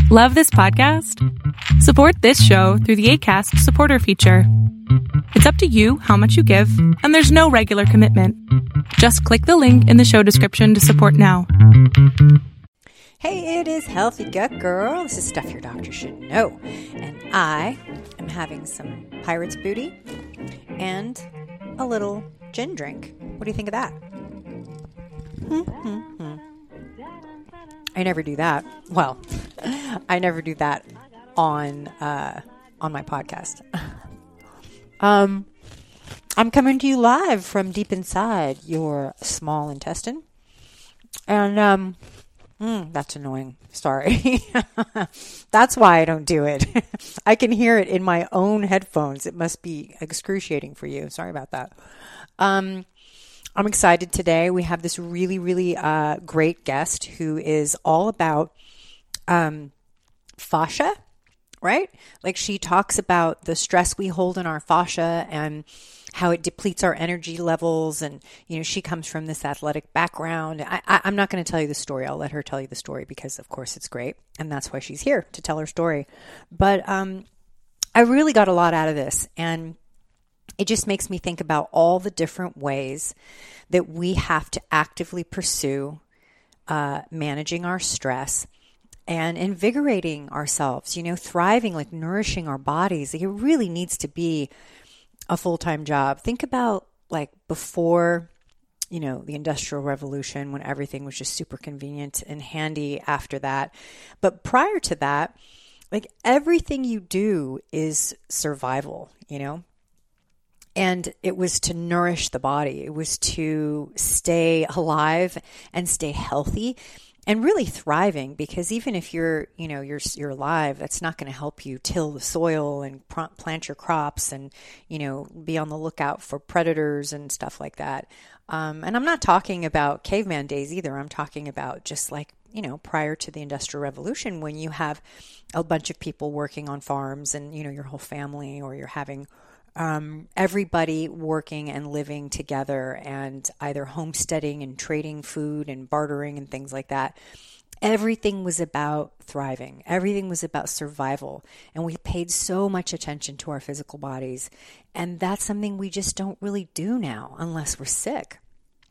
Love this podcast? Support this show through the Acast supporter feature. It's up to you how much you give, and there's no regular commitment. Just click the link in the show description to support now. Hey, it is Healthy Gut Girl. This is stuff your doctor should know. And I am having some pirate's booty and a little gin drink. What do you think of that? I never do that. Well, I never do that on my podcast. I'm coming to you live from deep inside your small intestine. And that's annoying. Sorry. That's why I don't do it. I can hear it in my own headphones. It must be excruciating for you. Sorry about that. I'm excited today. We have this really, really great guest who is all about fascia, right? Like she talks about the stress we hold in our fascia and how it depletes our energy levels. And, you know, she comes from this athletic background. I'm not going to tell you the story. I'll let her tell you the story because, of course, it's great. And that's why she's here, to tell her story. But I really got a lot out of this. And it just makes me think about all the different ways that we have to actively pursue managing our stress and invigorating ourselves, you know, thriving, like nourishing our bodies. It really needs to be a full-time job. Think about like before, you know, the Industrial Revolution, when everything was just super convenient and handy after that. But prior to that, like everything you do is survival, you know? And it was to nourish the body. It was to stay alive and stay healthy and really thriving, because even if you're alive, that's not going to help you till the soil and plant your crops and, you know, be on the lookout for predators and stuff like that. And I'm not talking about caveman days either. I'm talking about just like, you know, prior to the Industrial Revolution, when you have a bunch of people working on farms and, you know, your whole family, or you're having everybody working and living together and either homesteading and trading food and bartering and things like that. Everything was about thriving. Everything was about survival. And we paid so much attention to our physical bodies. And that's something we just don't really do now unless we're sick.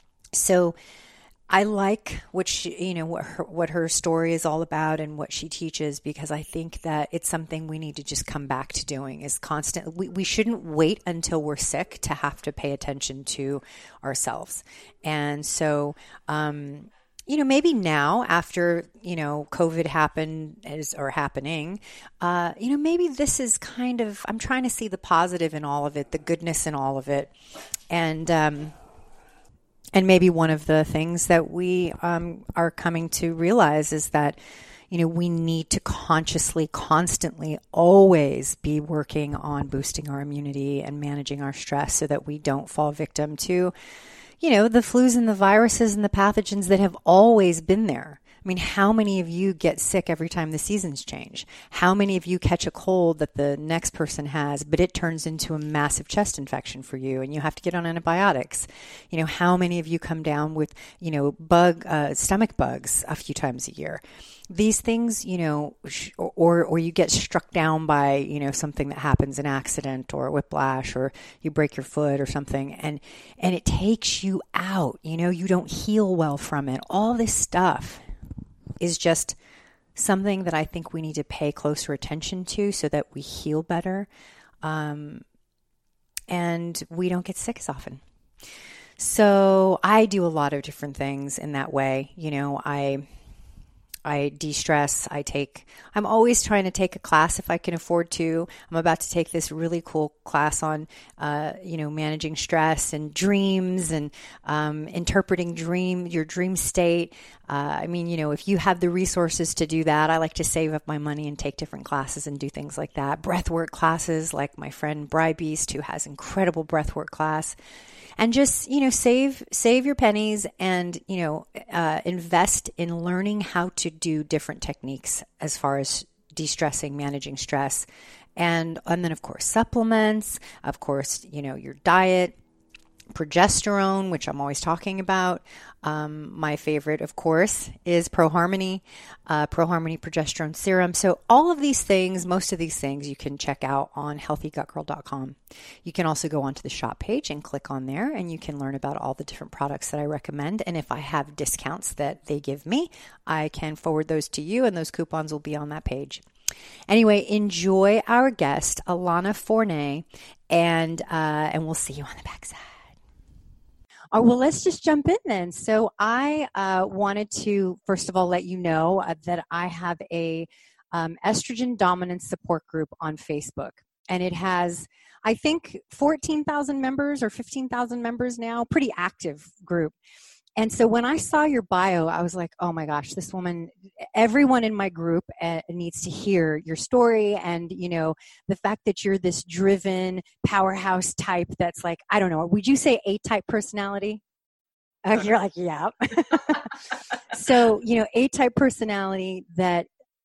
So I like what she, you know, what her story is all about and what she teaches, because I think that it's something we need to just come back to doing, is constant. We shouldn't wait until we're sick to have to pay attention to ourselves. And so, you know, maybe now after, you know, COVID happening, you know, maybe this is kind of, I'm trying to see the positive in all of it, the goodness in all of it. And maybe one of the things that we are coming to realize is that, you know, we need to consciously, constantly, always be working on boosting our immunity and managing our stress so that we don't fall victim to, you know, the flus and the viruses and the pathogens that have always been there. I mean, how many of you get sick every time the seasons change? How many of you catch a cold that the next person has, but it turns into a massive chest infection for you and you have to get on antibiotics? You know, how many of you come down with, you know, stomach bugs a few times a year? These things, you know, or you get struck down by, you know, something that happens, an accident or a whiplash, or you break your foot or something, and it takes you out. You know, you don't heal well from it. All this stuff is just something that I think we need to pay closer attention to so that we heal better, and we don't get sick as often. So I do a lot of different things in that way. You know, I de-stress. I'm always trying to take a class if I can afford to. I'm about to take this really cool class on, you know, managing stress and dreams and interpreting your dream state. I mean, you know, if you have the resources to do that, I like to save up my money and take different classes and do things like that. Breathwork classes, like my friend Bry Beast, who has incredible breathwork class. And just, you know, save your pennies and, you know, invest in learning how to do different techniques as far as de-stressing, managing stress. And then, of course, supplements, of course, you know, your diet. progesterone, which I'm always talking about. My favorite, of course, is ProHarmony, ProHarmony progesterone serum. So all of these things, most of these things, you can check out on healthygutgirl.com. You can also go onto the shop page and click on there, and you can learn about all the different products that I recommend. And if I have discounts that they give me, I can forward those to you, and those coupons will be on that page. Anyway, enjoy our guest, Ilana Forney, and we'll see you on the backside. Oh, well, let's just jump in then. So I wanted to, first of all, let you know that I have a estrogen dominance support group on Facebook. And it has, I think, 14,000 members or 15,000 members now, pretty active group. And so when I saw your bio, I was like, oh my gosh, this woman, everyone in my group needs to hear your story. And, you know, the fact that you're this driven powerhouse type that's like, I don't know, would you say A-type personality? You're like, yeah. So, you know, A-type personality that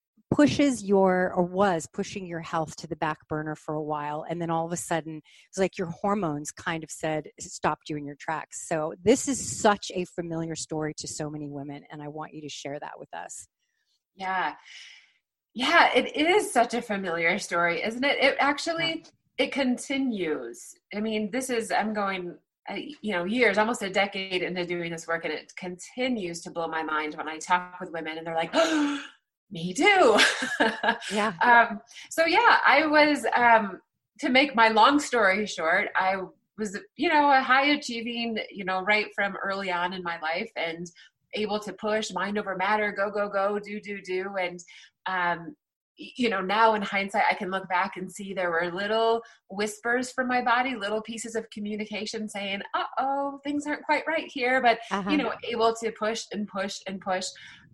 was pushing your health to the back burner for a while. And then all of a sudden, it's like your hormones kind of said, stopped you in your tracks. So this is such a familiar story to so many women. And I want you to share that with us. Yeah. Yeah. It is such a familiar story, isn't it? It actually, it continues. I mean, I'm going, years, almost a decade into doing this work, and it continues to blow my mind when I talk with women and they're like, oh, me too. Yeah. I was, to make my long story short, I was, a high achieving, right from early on in my life, and able to push mind over matter, go, go, go, do. And, now in hindsight, I can look back and see there were little whispers from my body, little pieces of communication saying, uh-oh, things aren't quite right here, but, able to push and push and push.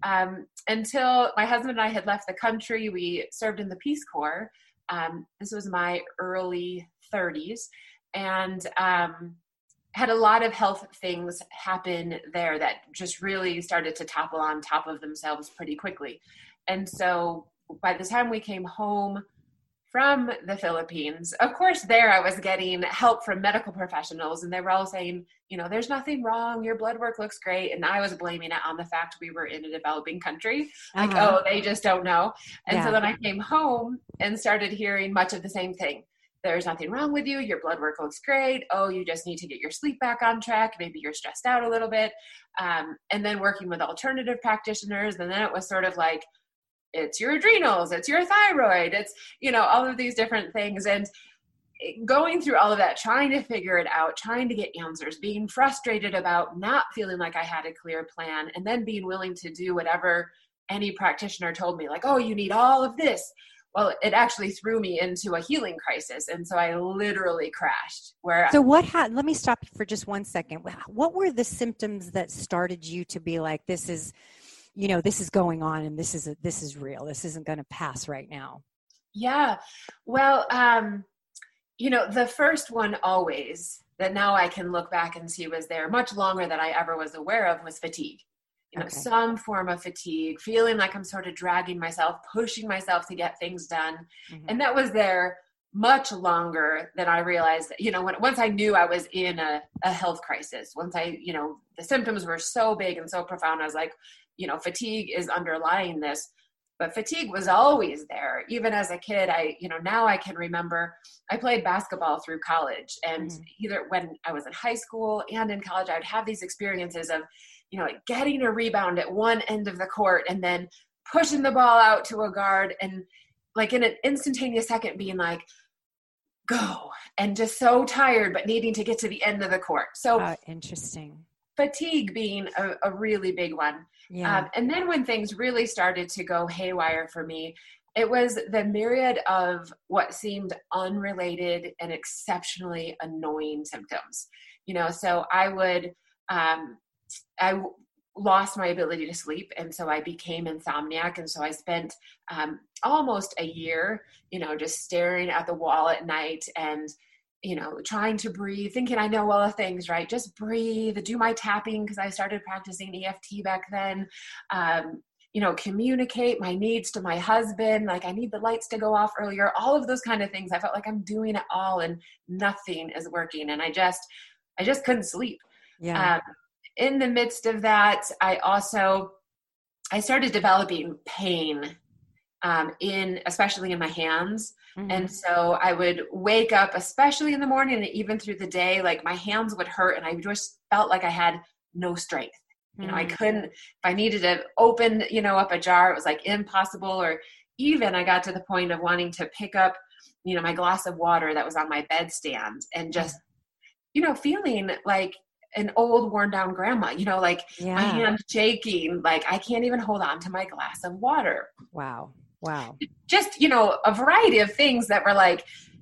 Until my husband and I had left the country. We served in the Peace Corps. This was my early 30s, and had a lot of health things happen there that just really started to topple on top of themselves pretty quickly. And so by the time we came home from the Philippines, of course, there I was getting help from medical professionals, and they were all saying, there's nothing wrong. Your blood work looks great. And I was blaming it on the fact we were in a developing country. Like, oh, they just don't know. And so then I came home and started hearing much of the same thing. There's nothing wrong with you. Your blood work looks great. Oh, you just need to get your sleep back on track. Maybe you're stressed out a little bit. And then working with alternative practitioners. And then it was sort of like, it's your adrenals, it's your thyroid, it's, all of these different things. And going through all of that, trying to figure it out, trying to get answers, being frustrated about not feeling like I had a clear plan, and then being willing to do whatever any practitioner told me, like, oh, you need all of this. Well, it actually threw me into a healing crisis. And so I literally crashed. So let me stop you for just 1 second. What were the symptoms that started you to be like, this is going on, and this is real. This isn't going to pass right now. Yeah. Well, the first one always that now I can look back and see was there much longer than I ever was aware of was fatigue. Some form of fatigue, feeling like I'm sort of dragging myself, pushing myself to get things done. Mm-hmm. And that was there much longer than I realized that, once I knew I was in a health crisis, once the symptoms were so big and so profound, I was like, fatigue is underlying this. But fatigue was always there. Even as a kid, now I can remember I played basketball through college. And either when I was in high school and in college, I would have these experiences of, getting a rebound at one end of the court and then pushing the ball out to a guard, and like in an instantaneous second being like, go, and just so tired, but needing to get to the end of the court. So interesting. Fatigue being a really big one. Yeah. And then when things really started to go haywire for me, it was the myriad of what seemed unrelated and exceptionally annoying symptoms. So I would, I lost my ability to sleep. And so I became insomniac. And so I spent almost a year, just staring at the wall at night and, trying to breathe, thinking I know all the things, right? Just breathe, do my tapping, because I started practicing EFT back then. Communicate my needs to my husband. Like, I need the lights to go off earlier, all of those kind of things. I felt like I'm doing it all and nothing is working. And I I just couldn't sleep. Yeah. In the midst of that, I started developing pain especially in my hands. Mm-hmm. And so I would wake up, especially in the morning and even through the day, like my hands would hurt and I just felt like I had no strength. I couldn't, if I needed to open, up a jar, it was like impossible. Or even I got to the point of wanting to pick up, my glass of water that was on my bedstand and just, feeling like an old worn down grandma, like my hand shaking, like I can't even hold on to my glass of water. Wow. Just, a variety of things that were like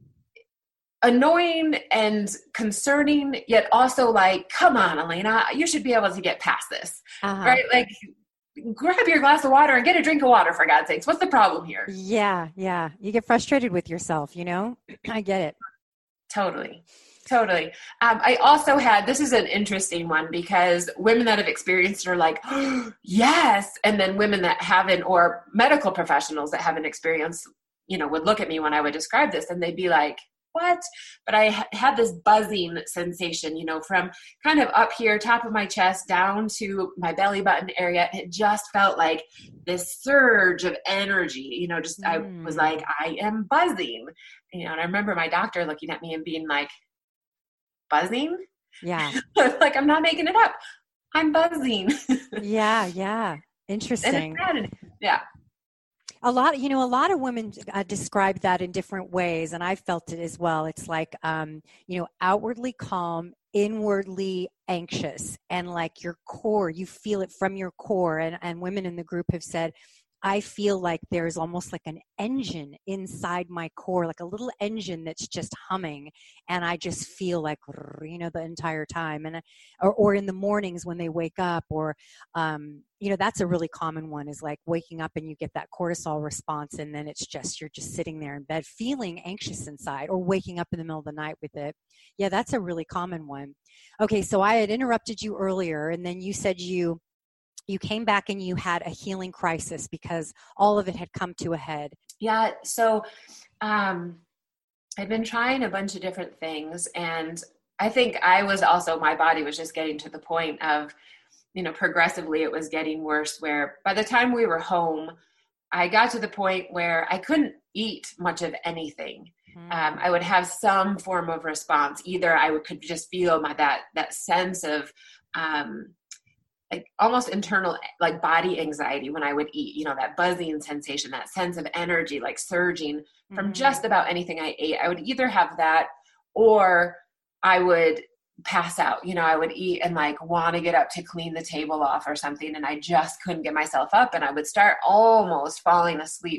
annoying and concerning, yet also like, come on, Elena, you should be able to get past this, right? Like grab your glass of water and get a drink of water, for God's sakes. What's the problem here? Yeah. You get frustrated with yourself, I get it. Totally. I also this is an interesting one because women that have experienced it are like, oh, yes. And then women that haven't, or medical professionals that haven't experienced, would look at me when I would describe this and they'd be like, what? But I had this buzzing sensation, from kind of up here, top of my chest down to my belly button area. It just felt like this surge of energy, I was like, I am buzzing, and I remember my doctor looking at me and being like, buzzing? Yeah. Like, I'm not making it up. I'm buzzing. Yeah. Interesting. Yeah. A lot of women describe that in different ways, and I felt it as well. It's like, outwardly calm, inwardly anxious, and like your core, you feel it from your core. And women in the group have said, I feel like there's almost like an engine inside my core, like a little engine that's just humming. And I just feel like, the entire time. And, or in the mornings when they wake up, or, that's a really common one, is like waking up and you get that cortisol response. And then you're just sitting there in bed feeling anxious inside, or waking up in the middle of the night with it. Yeah, that's a really common one. Okay. So I had interrupted you earlier, and then you said you came back and you had a healing crisis because all of it had come to a head. Yeah. So I've been trying a bunch of different things. And I think my body was just getting to the point of, progressively it was getting worse, where by the time we were home, I got to the point where I couldn't eat much of anything. I would have some form of response. Either I could just feel that sense of, like almost internal, like body anxiety when I would eat, that buzzing sensation, that sense of energy, like surging from just about anything I ate. I would either have that, or I would pass out. I would eat and like want to get up to clean the table off or something. And I just couldn't get myself up, and I would start almost falling asleep.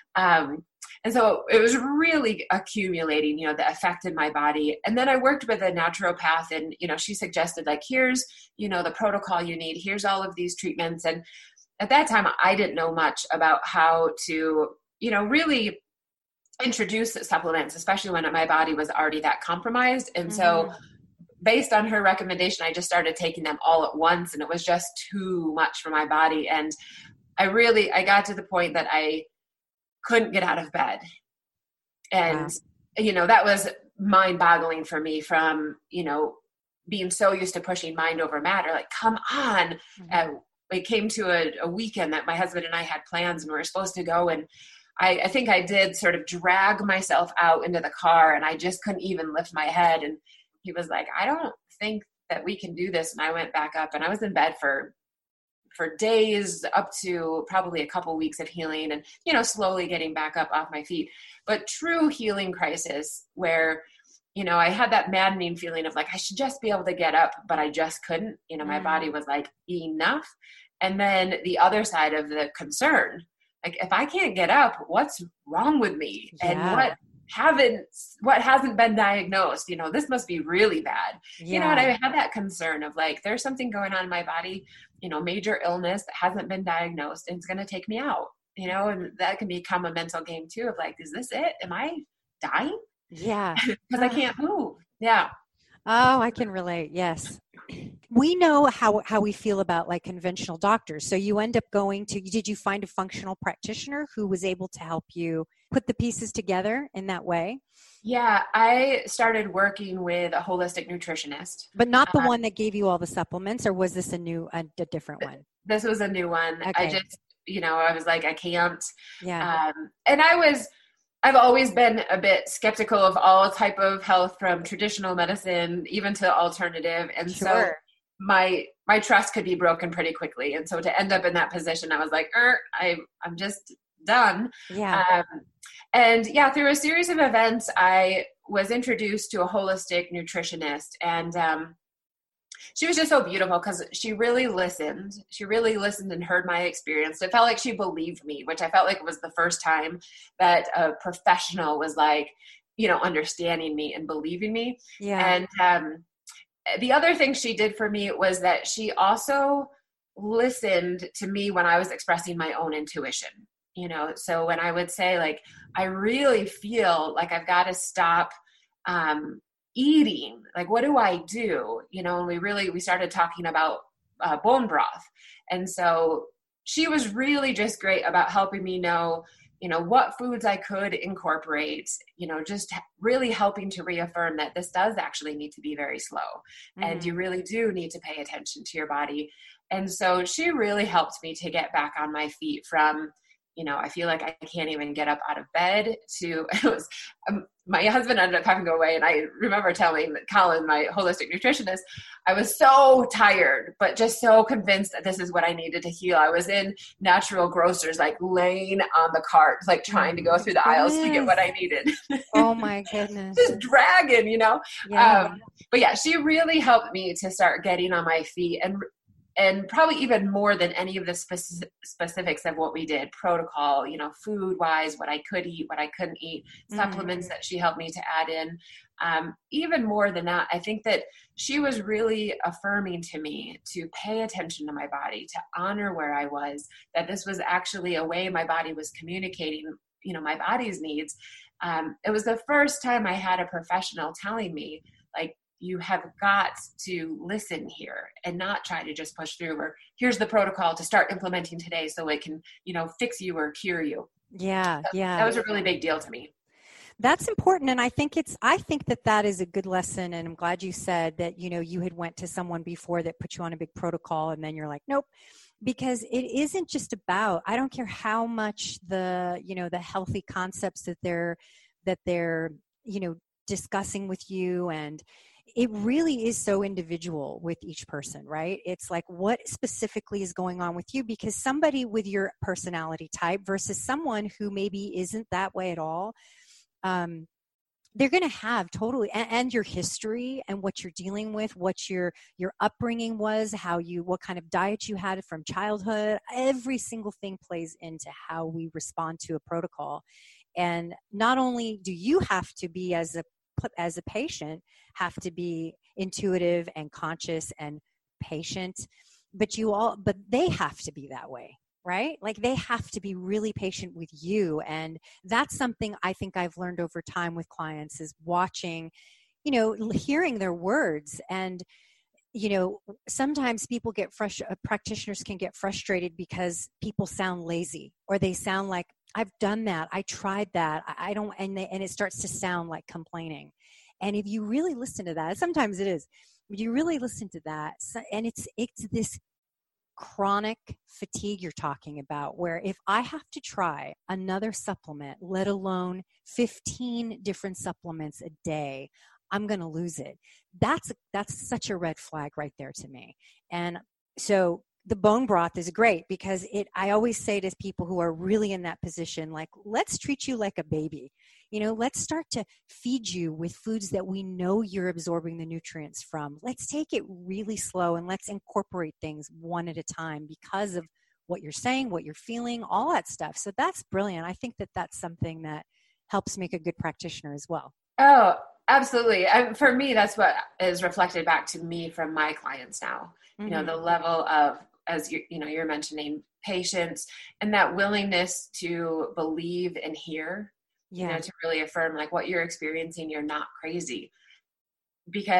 And so it was really accumulating, the effect in my body. And then I worked with a naturopath, and, she suggested like, here's, the protocol you need, here's all of these treatments. And at that time, I didn't know much about how to, really introduce supplements, especially when my body was already that compromised. And so based on her recommendation, I just started taking them all at once, and it was just too much for my body. And I got to the point that I couldn't get out of bed. And, that was mind-boggling for me, from, being so used to pushing mind over matter. Like, come on. It came to a weekend that my husband and I had plans, and we were supposed to go. And I think I did sort of drag myself out into the car, and I just couldn't even lift my head. And he was like, I don't think that we can do this. And I went back up, and I was in bed for days, up to probably a couple weeks of healing, and, slowly getting back up off my feet. But true healing crisis, where, I had that maddening feeling of like, I should just be able to get up, but I just couldn't. My body was like, enough. And then the other side of the concern, like, if I can't get up, what's wrong with me? And what hasn't been diagnosed, this must be really bad. And I had that concern of like, there's something going on in my body, major illness that hasn't been diagnosed, and it's going to take me out, and that can become a mental game too, of like, is this it? Am I dying? Yeah. Because I can't move. Yeah. Oh, I can relate. Yes. we know how we feel about like conventional doctors. So you end up did you find a functional practitioner who was able to help you put the pieces together in that way? Yeah, I started working with a holistic nutritionist. But not the one that gave you all the supplements, or was this a different one? This was a new one. Okay. I just, I was like, I can't. Yeah. And I've always been a bit skeptical of all type of health, from traditional medicine even to alternative. And so my trust could be broken pretty quickly. And so to end up in that position, I was like, I'm just done. Yeah. And yeah, through a series of events, I was introduced to a holistic nutritionist, and she was just so beautiful because she really listened. She really listened and heard my experience. It felt like she believed me, which I felt like was the first time that a professional was like, understanding me and believing me. Yeah. And the other thing she did for me was that she also listened to me when I was expressing my own intuition. So when I would say, like, I really feel like I've got to stop eating, like, what do I do? And we started talking about bone broth. And so she was really just great about helping me know, what foods I could incorporate, just really helping to reaffirm that this does actually need to be very slow. Mm-hmm. And you really do need to pay attention to your body. And so she really helped me to get back on my feet from, I feel like I can't even get up out of bed, to it was my husband ended up having to go away. And I remember telling Colin, my holistic nutritionist, I was so tired, but just so convinced that this is what I needed to heal. I was in Natural Grocers, like laying on the cart, like trying to go through the aisles to get what I needed. Oh my goodness. Just dragging, Yeah. But yeah, she really helped me to start getting on my feet, and probably even more than any of the specifics of what we did, protocol, food wise, what I could eat, what I couldn't eat, supplements that she helped me to add in. Even more than that, I think that she was really affirming to me to pay attention to my body, to honor where I was, that this was actually a way my body was communicating, my body's needs. It was the first time I had a professional telling me, like, you have got to listen here and not try to just push through, or here's the protocol to start implementing today so it can, fix you or cure you. Yeah. That was a really big deal to me. That's important. And I think that is a good lesson. And I'm glad you said that, you had went to someone before that put you on a big protocol, and then you're like, nope, because it isn't just about, I don't care how much the healthy concepts that they're, discussing with you, and it really is so individual with each person, right? It's like, what specifically is going on with you? Because somebody with your personality type versus someone who maybe isn't that way at all, they're going to have totally, and your history and what you're dealing with, what your upbringing was, what kind of diet you had from childhood. Every single thing plays into how we respond to a protocol. And not only do you have to be, as a patient, have to be intuitive and conscious and patient, but they have to be that way, right? Like, they have to be really patient with you. And that's something I think I've learned over time with clients, is watching, hearing their words. And, sometimes practitioners can get frustrated because people sound lazy, or they sound like, I've done that, I tried that, I don't, and it starts to sound like complaining. And if you really listen to that, sometimes it is, if you really listen to that, and it's this chronic fatigue you're talking about, where if I have to try another supplement, let alone 15 different supplements a day, I'm going to lose it. That's such a red flag right there to me. And so the bone broth is great, because I always say to people who are really in that position, like, let's treat you like a baby. Let's start to feed you with foods that we know you're absorbing the nutrients from. Let's take it really slow, and let's incorporate things one at a time because of what you're saying, what you're feeling, all that stuff. So that's brilliant. I think that that's something that helps make a good practitioner as well. Oh, absolutely. For me, that's what is reflected back to me from my clients now. Mm-hmm. The level of, as you're mentioning, patience, and that willingness to believe and hear, to really affirm, like, what you're experiencing, you're not crazy. Because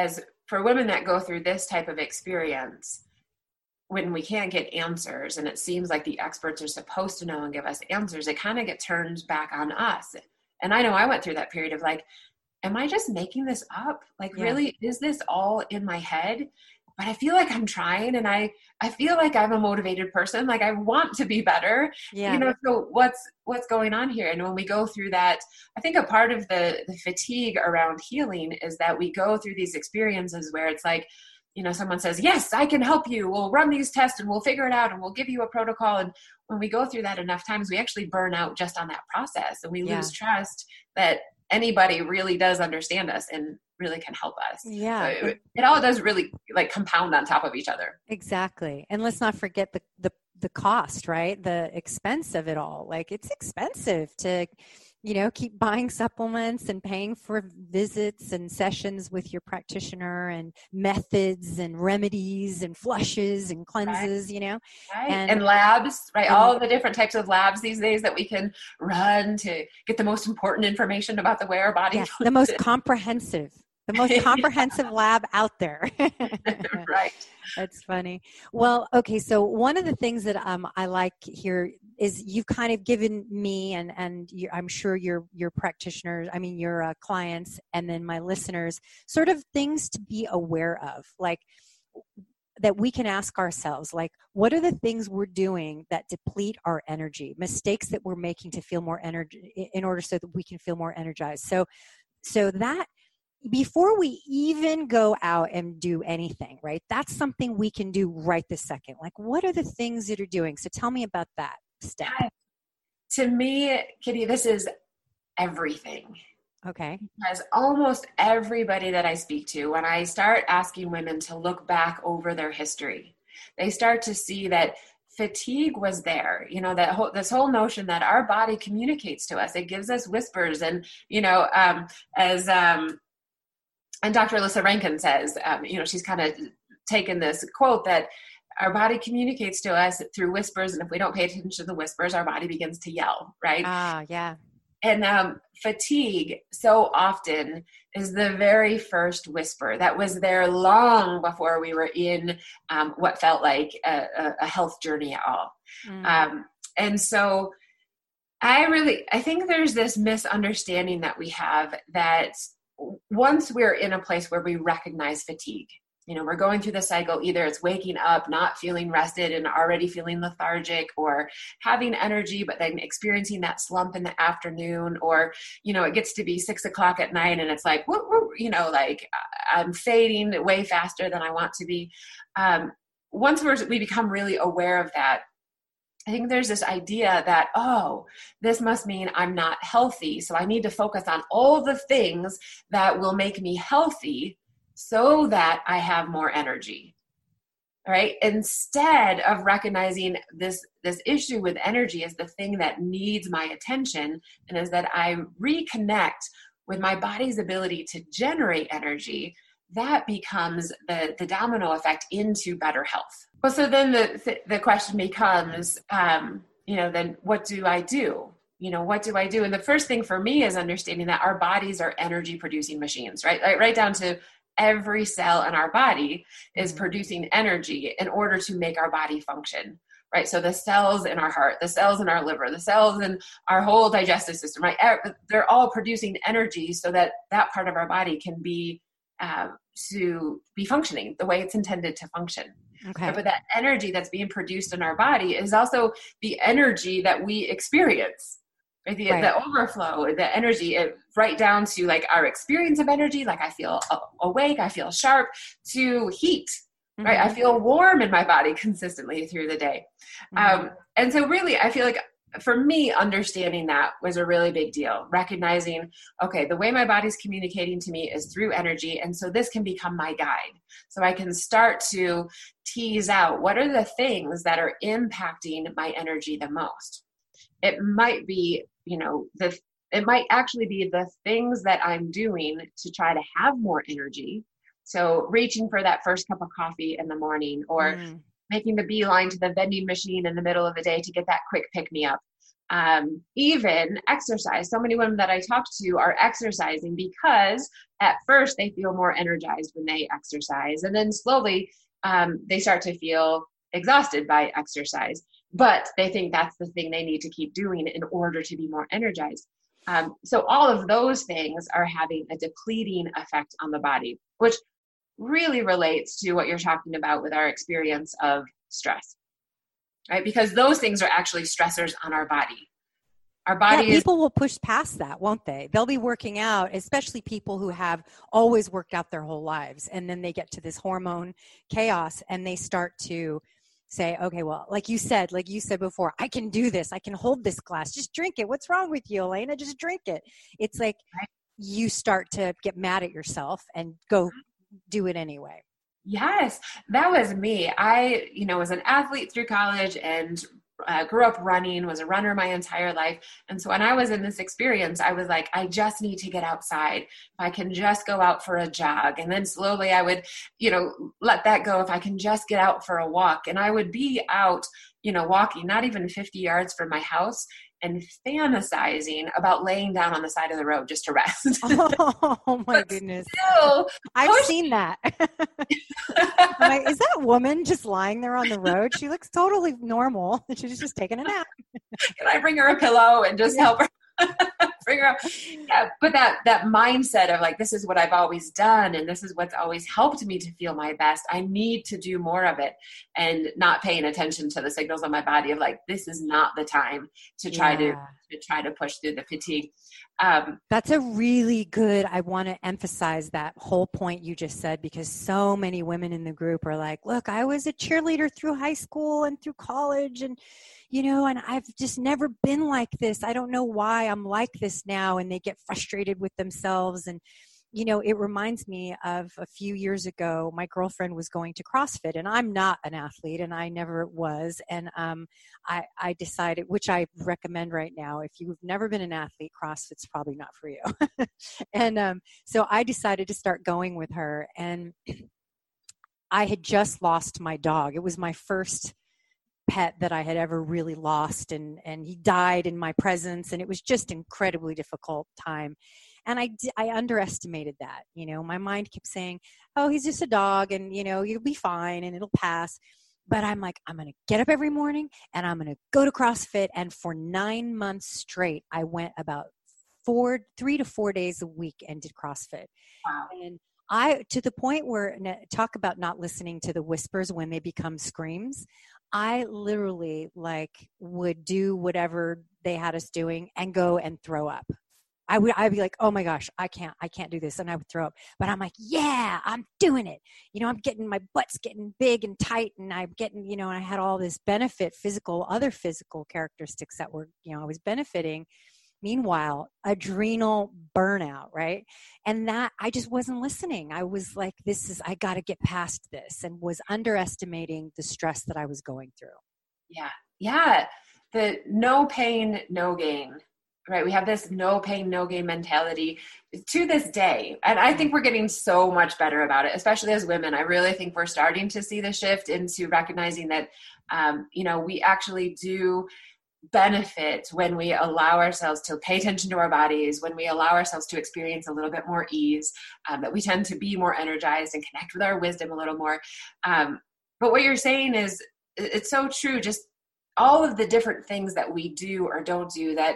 for women that go through this type of experience, when we can't get answers and it seems like the experts are supposed to know and give us answers, it kind of gets turned back on us. And I know I went through that period of like, am I just making this up? Like, really, is this all in my head? But I feel like I'm trying, and I feel like I'm a motivated person. Like, I want to be better, so what's going on here? And when we go through that, I think a part of the fatigue around healing is that we go through these experiences where it's like, someone says, yes, I can help you. We'll run these tests and we'll figure it out and we'll give you a protocol. And when we go through that enough times, we actually burn out just on that process, and we lose trust that anybody really does understand us and really can help us. Yeah. So it all does really like compound on top of each other. Exactly. And let's not forget the cost, right? The expense of it all. Like, it's expensive to, keep buying supplements and paying for visits and sessions with your practitioner and methods and remedies and flushes and cleanses, Right. And labs, right? All the different types of labs these days that we can run to get the most important information about the way our body functions. The most comprehensive lab out there. Right. That's funny. Well, okay. So one of the things that I like here is you've kind of given me and I'm sure your practitioners, your clients, and then my listeners, sort of things to be aware of, like that we can ask ourselves, like, what are the things we're doing that deplete our energy, mistakes that we're making to feel more energy in order so that we can feel more energized. So that before we even go out and do anything, right? That's something we can do right this second. Like, what are the things that you're doing? So tell me about that step. To me, Kitty, this is everything. Okay. Because almost everybody that I speak to, when I start asking women to look back over their history, they start to see that fatigue was there, this whole notion that our body communicates to us. It gives us whispers. And, and Dr. Alyssa Rankin says, she's kind of taken this quote that our body communicates to us through whispers. And if we don't pay attention to the whispers, our body begins to yell, right? Ah, yeah. And fatigue so often is the very first whisper that was there long before we were in what felt like a health journey at all. And so I think there's this misunderstanding that we have that once we're in a place where we recognize fatigue, we're going through the cycle, either it's waking up, not feeling rested and already feeling lethargic, or having energy, but then experiencing that slump in the afternoon, or, it gets to be 6 o'clock at night and it's like, like I'm fading way faster than I want to be. Once we become really aware of that, I think there's this idea that, this must mean I'm not healthy. So I need to focus on all the things that will make me healthy so that I have more energy, right? Instead of recognizing this issue with energy as the thing that needs my attention, and is that I reconnect with my body's ability to generate energy, that becomes the domino effect into better health. Well, so then the question becomes, then what do I do? What do I do? And the first thing for me is understanding that our bodies are energy producing machines, right? Right down to every cell in our body is producing energy in order to make our body function, right? So the cells in our heart, the cells in our liver, the cells in our whole digestive system, right? They're all producing energy so that part of our body can be to be functioning the way it's intended to function. Okay. But that energy that's being produced in our body is also the energy that we experience. Right? The overflow, the energy, right down to like our experience of energy, like I feel awake, I feel sharp, to heat, right? I feel warm in my body consistently through the day. And so really, I feel like for me, understanding that was a really big deal. Recognizing, okay, the way my body's communicating to me is through energy. And so this can become my guide. So I can start to tease out what are the things that are impacting my energy the most. It might be, it might actually be the things that I'm doing to try to have more energy. So reaching for that first cup of coffee in the morning, or making the beeline to the vending machine in the middle of the day to get that quick pick me up. even exercise. So many women that I talk to are exercising because at first they feel more energized when they exercise. And then slowly they start to feel exhausted by exercise, but they think that's the thing they need to keep doing in order to be more energized. So all of those things are having a depleting effect on the body, which really relates to what you're talking about with our experience of stress, right? Because those things are actually stressors on our body. Our body people will push past that, won't they? They'll be working out, especially people who have always worked out their whole lives. And then they get to this hormone chaos and they start to say, okay, well, like you said before, I can do this. I can hold this glass. Just drink it. What's wrong with you, Elena? Just drink it. It's like you start to get mad at yourself and go do it anyway. Yes, that was me. I, was an athlete through college and grew up running, was a runner my entire life. And so when I was in this experience, I was like, I just need to get outside. If I can just go out for a jog. And then slowly I would, let that go. If I can just get out for a walk. And I would be out, walking, not even 50 yards from my house, and fantasizing about laying down on the side of the road just to rest. Oh my goodness. I've seen that. I'm like, is that woman just lying there on the road? She looks totally normal. She's just taking a nap. Can I bring her a pillow and just help her? Bring her up. Yeah, but that mindset of like, this is what I've always done and this is what's always helped me to feel my best. I need to do more of it, and not paying attention to the signals on my body of like, this is not the time to try to push through the fatigue. That's a really good, I want to emphasize that whole point you just said, because so many women in the group are like, look, I was a cheerleader through high school and through college and and I've just never been like this. I don't know why I'm like this now. And they get frustrated with themselves. And, it reminds me of a few years ago, my girlfriend was going to CrossFit, and I'm not an athlete and I never was. And I decided, which I recommend right now, if you've never been an athlete, CrossFit's probably not for you. And so I decided to start going with her. And I had just lost my dog. It was my first pet that I had ever really lost, and he died in my presence, and it was just incredibly difficult time. And I underestimated that. My mind kept saying, oh, he's just a dog, and you'll be fine and it'll pass. But I'm like, I'm going to get up every morning and I'm going to go to CrossFit. And for 9 months straight, I went about 3 to 4 days a week and did CrossFit. Wow. And to the point where, talk about not listening to the whispers when they become screams. I literally would do whatever they had us doing and go and throw up. I'd be like, oh my gosh, I can't do this. And I would throw up, but I'm like, yeah, I'm doing it. I'm getting, my butt's getting big and tight, and I'm getting, and I had all this benefit, other physical characteristics that were, I was benefiting. Meanwhile, adrenal burnout, right? And that I just wasn't listening. I was like, I got to get past this, and was underestimating the stress that I was going through. Yeah. Yeah. The no pain, no gain, right? We have this no pain, no gain mentality to this day. And I think we're getting so much better about it, especially as women. I really think we're starting to see the shift into recognizing that, we actually do benefit when we allow ourselves to pay attention to our bodies, when we allow ourselves to experience a little bit more ease, that we tend to be more energized and connect with our wisdom a little more. But what you're saying is, it's so true. Just all of the different things that we do or don't do that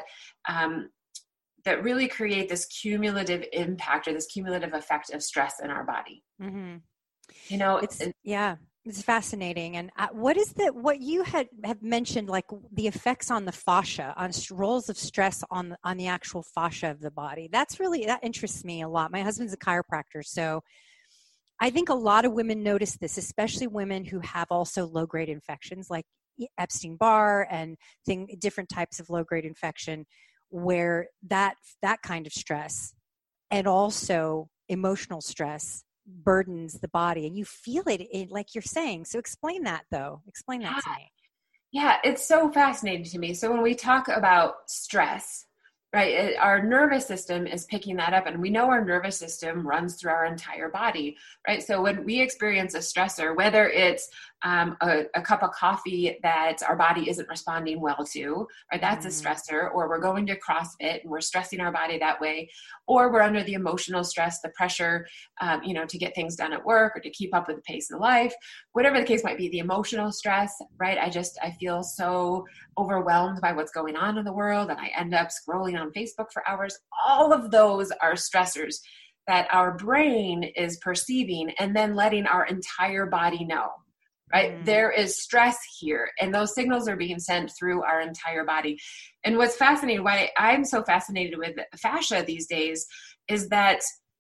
really create this cumulative impact or this cumulative effect of stress in our body. Mm-hmm. It's fascinating. And what you have mentioned, like the effects on the fascia, on roles of stress on the actual fascia of the body. That interests me a lot. My husband's a chiropractor, so I think a lot of women notice this, especially women who have also low-grade infections like Epstein-Barr and different types of low-grade infection, where that kind of stress and also emotional stress burdens the body, and you feel it like you're saying. So explain that to me. Yeah, it's so fascinating to me. So when we talk about stress, right, our nervous system is picking that up, and we know our nervous system runs through our entire body, right? So when we experience a stressor, whether it's a cup of coffee that our body isn't responding well to, right? That's a stressor. Or we're going to CrossFit and we're stressing our body that way. Or we're under the emotional stress, the pressure, to get things done at work or to keep up with the pace of life. Whatever the case might be, the emotional stress, right? I feel so overwhelmed by what's going on in the world, and I end up scrolling on Facebook for hours. All of those are stressors that our brain is perceiving and then letting our entire body know, right? There is stress here, and those signals are being sent through our entire body. And what's fascinating, why I'm so fascinated with fascia these days, is that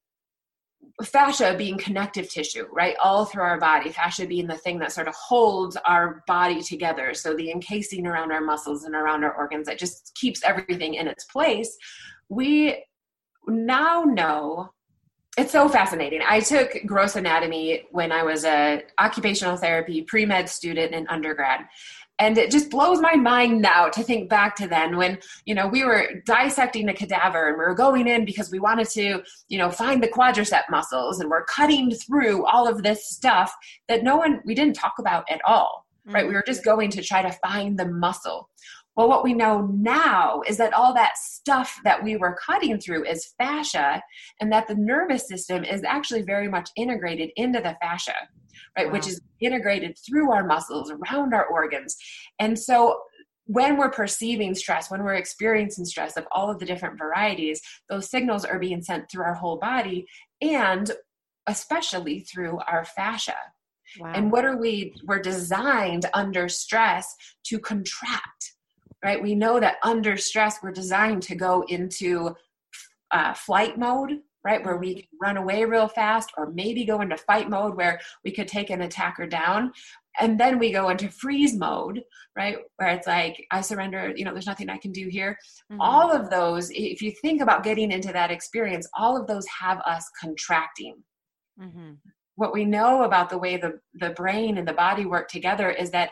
fascia being connective tissue, right? All through our body, fascia being the thing that sort of holds our body together. So the encasing around our muscles and around our organs that just keeps everything in its place. We now know, it's so fascinating. I took gross anatomy when I was a occupational therapy pre-med student in undergrad. And it just blows my mind now to think back to then when, we were dissecting a cadaver and we were going in because we wanted to, find the quadricep muscles, and we're cutting through all of this stuff that we didn't talk about at all, right? We were just going to try to find the muscle. Well, what we know now is that all that stuff that we were cutting through is fascia, and that the nervous system is actually very much integrated into the fascia, right? Wow. Which is integrated through our muscles, around our organs. And so when we're perceiving stress, when we're experiencing stress of all of the different varieties, those signals are being sent through our whole body, and especially through our fascia. Wow. And we're designed under stress to contract. Right? We know that under stress, we're designed to go into flight mode, right? Where we can run away real fast, or maybe go into fight mode where we could take an attacker down. And then we go into freeze mode, right? Where it's like, I surrender, there's nothing I can do here. All of those, if you think about getting into that experience, all of those have us contracting. What we know about the way the brain and the body work together is that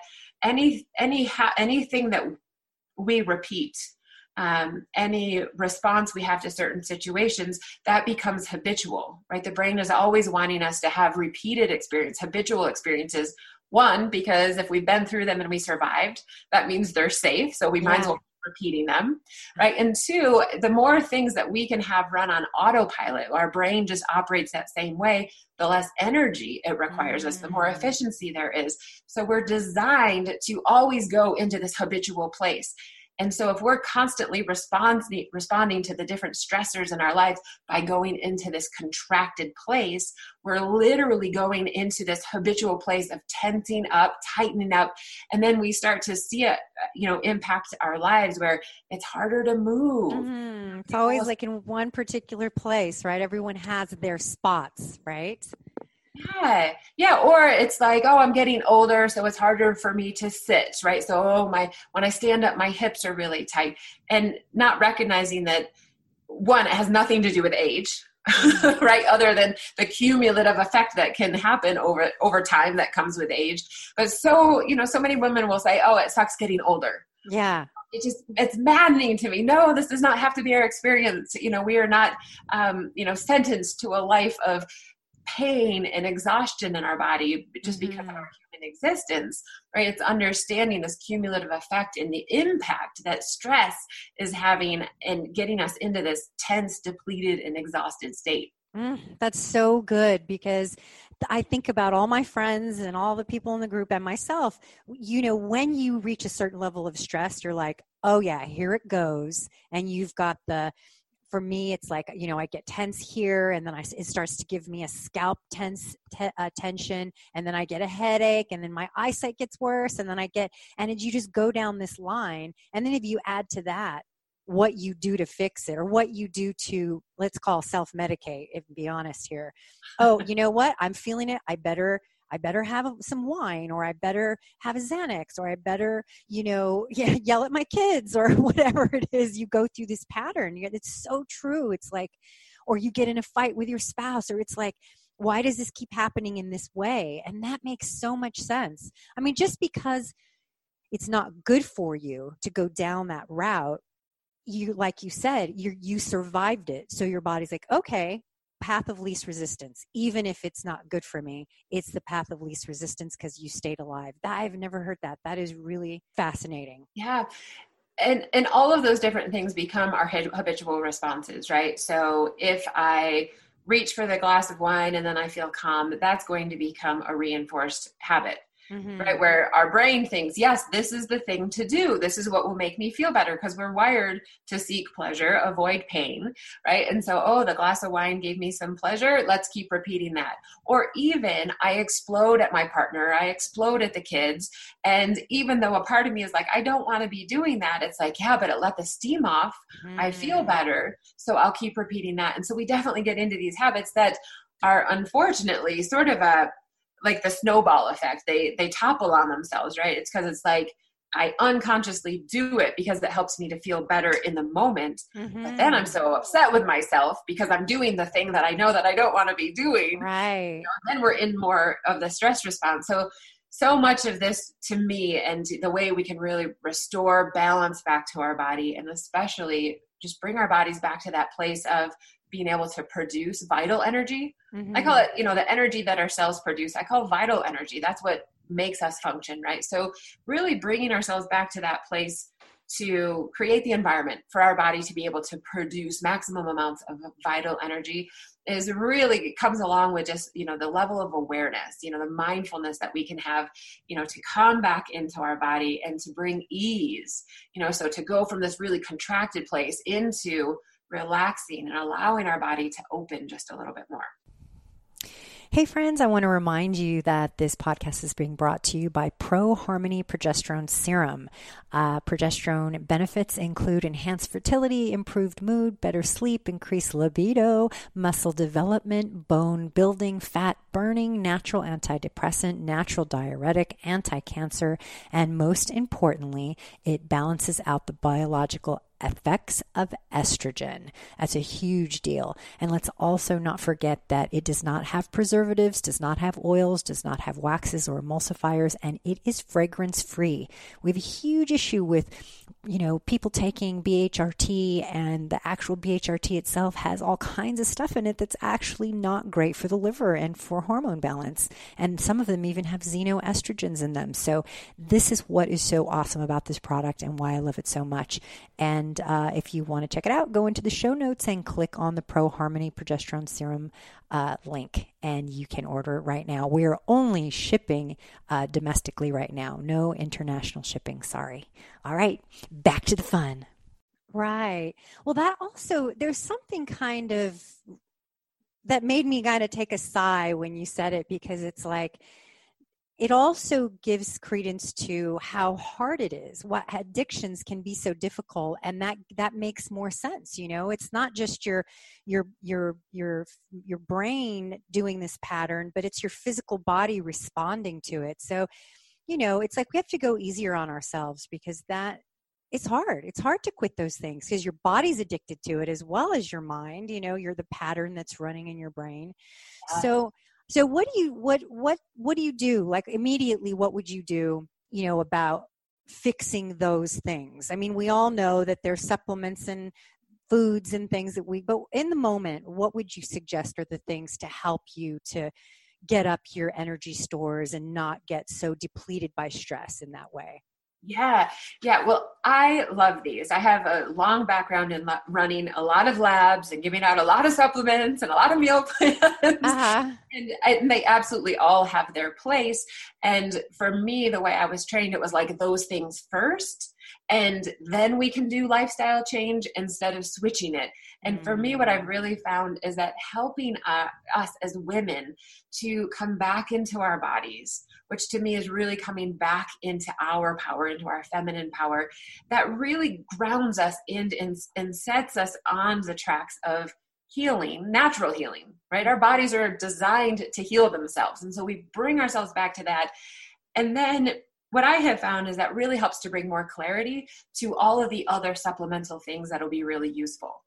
anything that we repeat, any response we have to certain situations, that becomes habitual, right? The brain is always wanting us to have repeated experience, habitual experiences. One, because if we've been through them and we survived, that means they're safe. So we might as well keep repeating them, right? And two, the more things that we can have run on autopilot, our brain just operates that same way, the less energy it requires us, the more efficiency there is. So we're designed to always go into this habitual place. And so if we're constantly responding to the different stressors in our life by going into this contracted place, we're literally going into this habitual place of tensing up, tightening up, and then we start to see it, impact our lives where it's harder to move. It's always like in one particular place, right? Everyone has their spots, right? Yeah. Or it's like, I'm getting older, so it's harder for me to sit, right? So, when I stand up, my hips are really tight, and not recognizing that, one, it has nothing to do with age, right? Other than the cumulative effect that can happen over time that comes with age. But so many women will say, it sucks getting older. Yeah. It's maddening to me. No, this does not have to be our experience. We are not, sentenced to a life of pain and exhaustion in our body just because of our human existence, right? It's understanding this cumulative effect and the impact that stress is having and getting us into this tense, depleted, and exhausted state. That's so good, because I think about all my friends and all the people in the group and myself. When you reach a certain level of stress, you're like, oh yeah, here it goes. And you've got for me, it's like, I get tense here, and then it starts to give me a scalp tension, and then I get a headache, and then my eyesight gets worse, and then you just go down this line. And then if you add to that what you do to fix it, or what you do to, let's call self-medicate, if be honest here. Oh, you know what? I'm feeling it. I better have some wine, or I better have a Xanax, or I better, yell at my kids, or whatever it is. You go through this pattern. It's so true. It's like, or you get in a fight with your spouse, or it's like, why does this keep happening in this way? And that makes so much sense. I mean, just because it's not good for you to go down that route, like you said, you survived it. So your body's like, okay, path of least resistance. Even if it's not good for me, it's the path of least resistance because you stayed alive. I've never heard that. That is really fascinating. Yeah. And all of those different things become our habitual responses, right? So if I reach for the glass of wine and then I feel calm, that's going to become a reinforced habit. Mm-hmm. Right? Where our brain thinks, yes, this is the thing to do. This is what will make me feel better because we're wired to seek pleasure, avoid pain, right? And so, oh, the glass of wine gave me some pleasure. Let's keep repeating that. Or even I explode at my partner, I explode at the kids. And even though a part of me is like, I don't want to be doing that. It's like, yeah, but it let the steam off. Mm-hmm. I feel better. So I'll keep repeating that. And so we definitely get into these habits that are unfortunately sort of like the snowball effect. They topple on themselves, right? It's because it's like I unconsciously do it because it helps me to feel better in the moment. Mm-hmm. But then I'm so upset with myself because I'm doing the thing that I know that I don't want to be doing. Right. Then we're in more of the stress response. So much of this to me and the way we can really restore balance back to our body and especially just bring our bodies back to that place of being able to produce vital energy. Mm-hmm. I call it, the energy that our cells produce, I call vital energy. That's what makes us function, right? So really bringing ourselves back to that place to create the environment for our body to be able to produce maximum amounts of vital energy is really comes along with just, the level of awareness, the mindfulness that we can have, to come back into our body and to bring ease, so to go from this really contracted place into relaxing and allowing our body to open just a little bit more. Hey friends, I want to remind you that this podcast is being brought to you by Pro Harmony Progesterone Serum. Progesterone benefits include enhanced fertility, improved mood, better sleep, increased libido, muscle development, bone building, fat burning, natural antidepressant, natural diuretic, anti-cancer, and most importantly, it balances out the biological effects of estrogen. That's a huge deal. And let's also not forget that it does not have preservatives, does not have oils, does not have waxes or emulsifiers, and it is fragrance free. We have a huge issue with, people taking BHRT, and the actual BHRT itself has all kinds of stuff in it that's actually not great for the liver and for hormone balance. And some of them even have xenoestrogens in them. So this is what is so awesome about this product and why I love it so much. And if you want to check it out, go into the show notes and click on the Pro Harmony Progesterone Serum link, and you can order it right now. We are only shipping domestically right now. No international shipping, sorry. All right, back to the fun. Right. Well, that also, there's something kind of that made me kind of take a sigh when you said it, because it's like, it also gives credence to how hard it is, what addictions can be so difficult. And that makes more sense. It's not just your brain doing this pattern, but it's your physical body responding to it. So, it's like we have to go easier on ourselves, because it's hard. It's hard to quit those things because your body's addicted to it as well as your mind. You're the pattern that's running in your brain. So what do you do? Like immediately, what would you do, about fixing those things? I mean, we all know that there's supplements and foods and things but in the moment, what would you suggest are the things to help you to get up your energy stores and not get so depleted by stress in that way? Yeah. Well, I love these. I have a long background in running a lot of labs and giving out a lot of supplements and a lot of meal plans. Uh-huh. And they absolutely all have their place. And for me, the way I was trained, it was like those things first, and then we can do lifestyle change instead of switching it. And for me, what I've really found is that helping us as women to come back into our bodies, which to me is really coming back into our power, into our feminine power, that really grounds us in and sets us on the tracks of healing, natural healing, right? Our bodies are designed to heal themselves. And so we bring ourselves back to that. And then what I have found is that really helps to bring more clarity to all of the other supplemental things that will be really useful.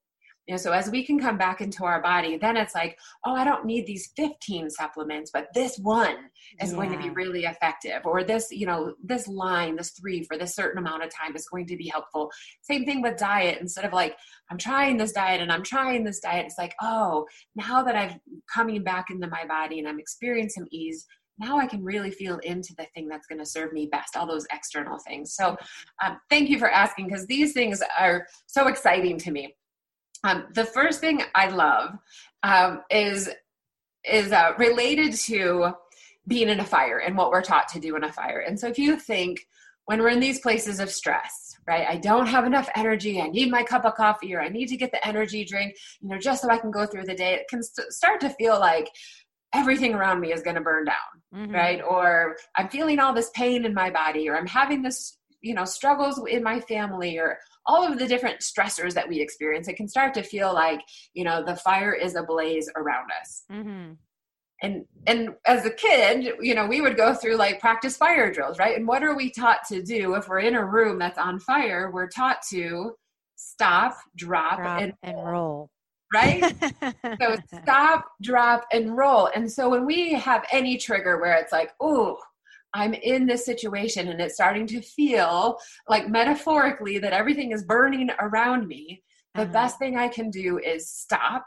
So as we can come back into our body, then it's like, oh, I don't need these 15 supplements, but this one is going to be really effective. Or this, this line, this 3 for this certain amount of time is going to be helpful. Same thing with diet. Instead of like, I'm trying this diet and I'm trying this diet, it's like, oh, now that I'm coming back into my body and I'm experiencing some ease, now I can really feel into the thing that's going to serve me best, all those external things. So thank you for asking, because these things are so exciting to me. The first thing I love is related to being in a fire and what we're taught to do in a fire. And so if you think, when we're in these places of stress, right, I don't have enough energy, I need my cup of coffee, or I need to get the energy drink, just so I can go through the day, it can start to feel like everything around me is going to burn down, right? Or I'm feeling all this pain in my body, or I'm having this, struggles in my family, or all of the different stressors that we experience. It can start to feel like, the fire is ablaze around us. And as a kid, we would go through like practice fire drills, right? And what are we taught to do if we're in a room that's on fire? We're taught to stop, drop and roll. Right? So stop, drop, and roll. And so when we have any trigger where it's like, oh, I'm in this situation and it's starting to feel like metaphorically that everything is burning around me, the best thing I can do is stop,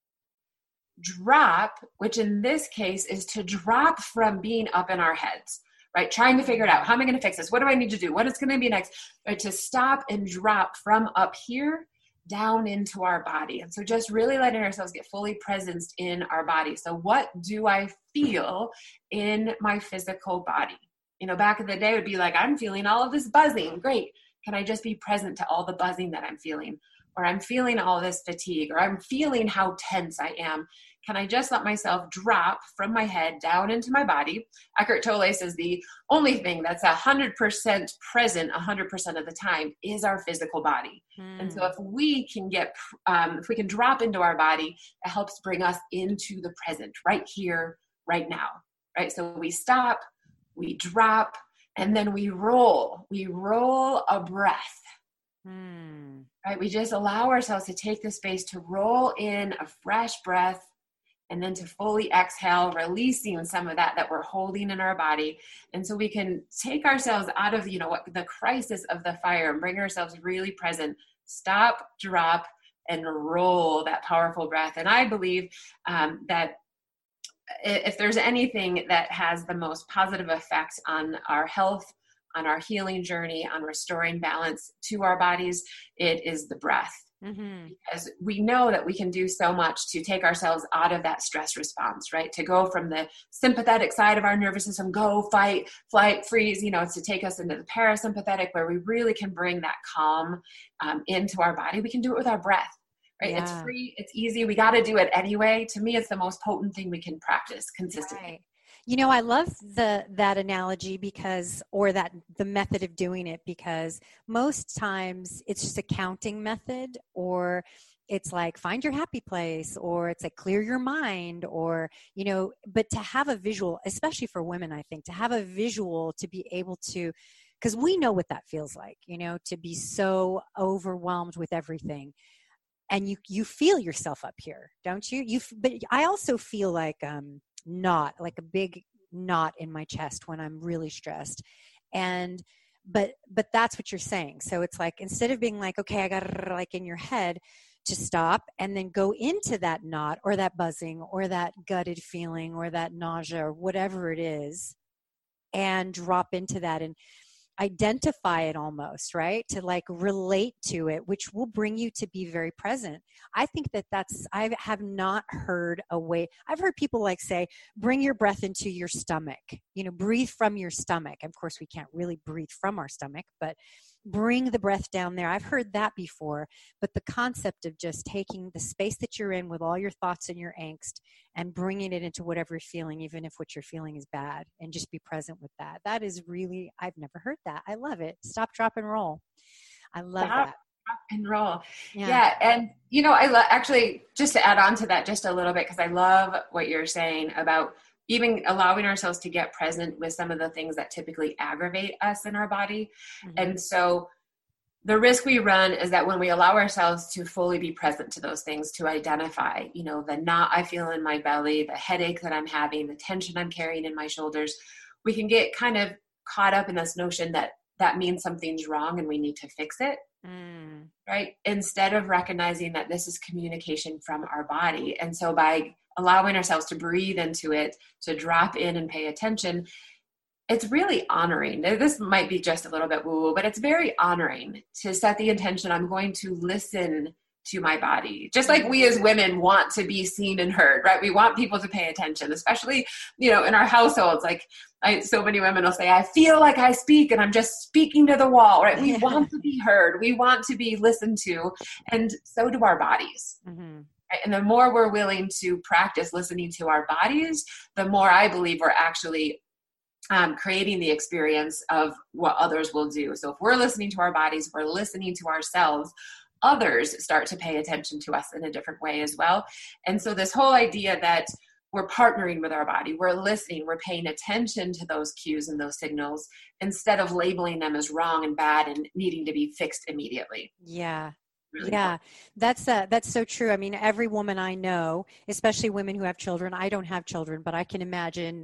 drop, which in this case is to drop from being up in our heads, right? Trying to figure it out. How am I going to fix this? What do I need to do? What is going to be next? Right? To stop and drop from up here down into our body. And so just really letting ourselves get fully presenced in our body. So what do I feel in my physical body? Back in the day, it would be like, I'm feeling all of this buzzing. Great. Can I just be present to all the buzzing that I'm feeling? Or I'm feeling all this fatigue, or I'm feeling how tense I am. Can I just let myself drop from my head down into my body? Eckhart Tolle says the only thing that's 100% present 100% of the time is our physical body. And so if we can drop into our body, it helps bring us into the present, right here, right now, right? So we stop, we drop, and then we roll. We roll a breath. Right? We just allow ourselves to take the space to roll in a fresh breath, and then to fully exhale, releasing some of that we're holding in our body. And so we can take ourselves out of, the crisis of the fire and bring ourselves really present. Stop, drop, and roll that powerful breath. And I believe that if there's anything that has the most positive effect on our health, on our healing journey, on restoring balance to our bodies, it is the breath. Because we know that we can do so much to take ourselves out of that stress response, right? To go from the sympathetic side of our nervous system, go, fight, flight, freeze, it's to take us into the parasympathetic, where we really can bring that calm into our body. We can do it with our breath, right? Yeah. It's free, it's easy. We got to do it anyway. To me, it's the most potent thing we can practice consistently. Right. I love that analogy the method of doing it, because most times it's just a counting method, or it's like find your happy place, or it's like clear your mind, or, but to have a visual, especially for women, I think to have a visual to be able to, because we know what that feels like, to be so overwhelmed with everything. And you feel yourself up here, don't you? But I also feel like, knot, like a big knot in my chest when I'm really stressed. And but that's what you're saying. So it's like, instead of being like, okay, I got it like in your head, to stop and then go into that knot, or that buzzing, or that gutted feeling, or that nausea, or whatever it is, and drop into that and identify it almost, right? To like relate to it, which will bring you to be very present. I think I have not heard a way. I've heard people like say, bring your breath into your stomach, breathe from your stomach. Of course, we can't really breathe from our stomach, but bring the breath down there. I've heard that before, but the concept of just taking the space that you're in with all your thoughts and your angst and bringing it into whatever you're feeling, even if what you're feeling is bad, and just be present with that. That is really, I've never heard that. I love it. Stop, drop, and roll. I love that. Drop and roll. Yeah. And, I actually, just to add on to that just a little bit, because I love what you're saying about even allowing ourselves to get present with some of the things that typically aggravate us in our body. And so the risk we run is that when we allow ourselves to fully be present to those things, to identify, the knot I feel in my belly, the headache that I'm having, the tension I'm carrying in my shoulders, we can get kind of caught up in this notion that that means something's wrong and we need to fix it. Right? Instead of recognizing that this is communication from our body. And so by allowing ourselves to breathe into it, to drop in and pay attention, it's really honoring. This might be just a little bit woo-woo, but it's very honoring to set the intention. I'm going to listen to my body. Just like we as women want to be seen and heard, right? We want people to pay attention, especially, in our households. Like so many women will say, I feel like I speak and I'm just speaking to the wall, right? We want to be heard. We want to be listened to. And so do our bodies. Right? And the more we're willing to practice listening to our bodies, the more I believe we're actually creating the experience of what others will do. So if we're listening to our bodies, we're listening to ourselves, others start to pay attention to us in a different way as well. And so this whole idea that we're partnering with our body, we're listening, we're paying attention to those cues and those signals instead of labeling them as wrong and bad and needing to be fixed immediately. Yeah. Really that's so true. I mean, every woman I know, especially women who have children, I don't have children, but I can imagine,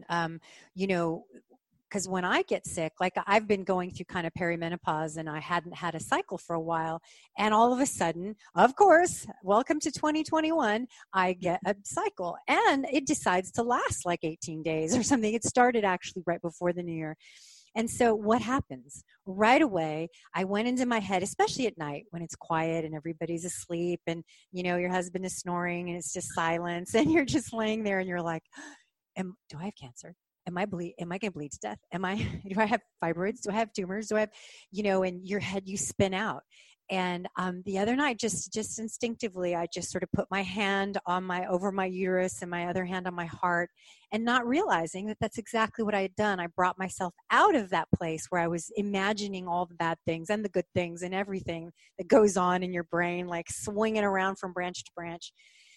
because when I get sick, like I've been going through kind of perimenopause and I hadn't had a cycle for a while. And all of a sudden, of course, welcome to 2021, I get a cycle and it decides to last like 18 days or something. It started actually right before the new year. And so what happens? Right away, I went into my head, especially at night when it's quiet and everybody's asleep and, your husband is snoring and it's just silence and you're just laying there and you're like, do I have cancer? Am I going to bleed to death? Do I have fibroids? Do I have tumors? Do I have, in your head, you spin out. And the other night, just instinctively, I just sort of put my hand over my uterus and my other hand on my heart and not realizing that that's exactly what I had done. I brought myself out of that place where I was imagining all the bad things and the good things and everything that goes on in your brain, like swinging around from branch to branch,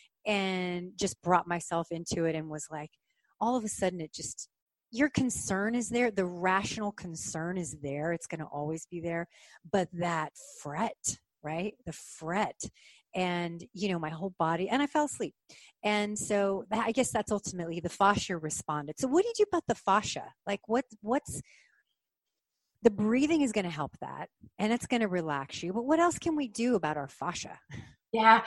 and just brought myself into it and was like, all of a sudden your concern is there. The rational concern is there. It's going to always be there. But that fret, right? The fret and, my whole body, and I fell asleep. And so I guess that's ultimately the fascia responded. So what do you do about the fascia? Like what's the breathing is going to help that and it's going to relax you. But what else can we do about our fascia? Yeah.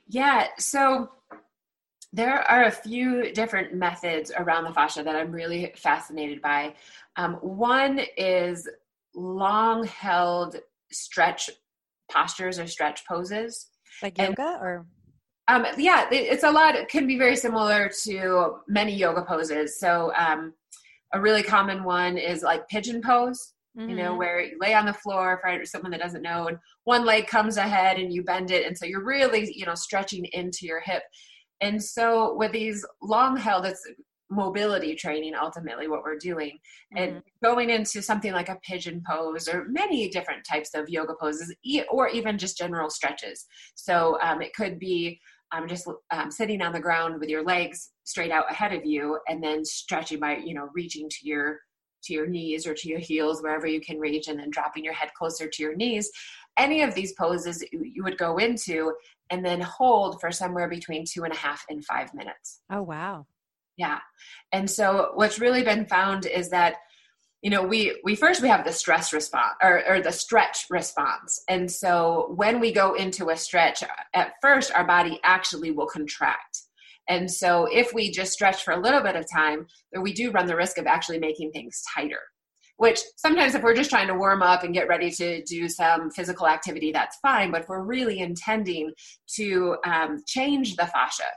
So there are a few different methods around the fascia that I'm really fascinated by. One is long-held stretch postures or stretch poses. Like yoga or? It's a lot. It can be very similar to many yoga poses. So a really common one is like pigeon pose, where you lay on the floor for someone that doesn't know, and one leg comes ahead and you bend it. And so you're really, stretching into your hip. And so with these long held, it's mobility training, ultimately what we're doing. And going into something like a pigeon pose or many different types of yoga poses, or even just general stretches. So it could be just sitting on the ground with your legs straight out ahead of you and then stretching by, reaching to your knees or to your heels, wherever you can reach, and then dropping your head closer to your knees. Any of these poses you would go into and then hold for somewhere between 2.5 and 5 minutes. Oh, wow. Yeah. And so what's really been found is that, we have the stress response or the stretch response. And so when we go into a stretch, at first our body actually will contract. And so if we just stretch for a little bit of time, then we do run the risk of actually making things tighter, which sometimes if we're just trying to warm up and get ready to do some physical activity, that's fine. But if we're really intending to change the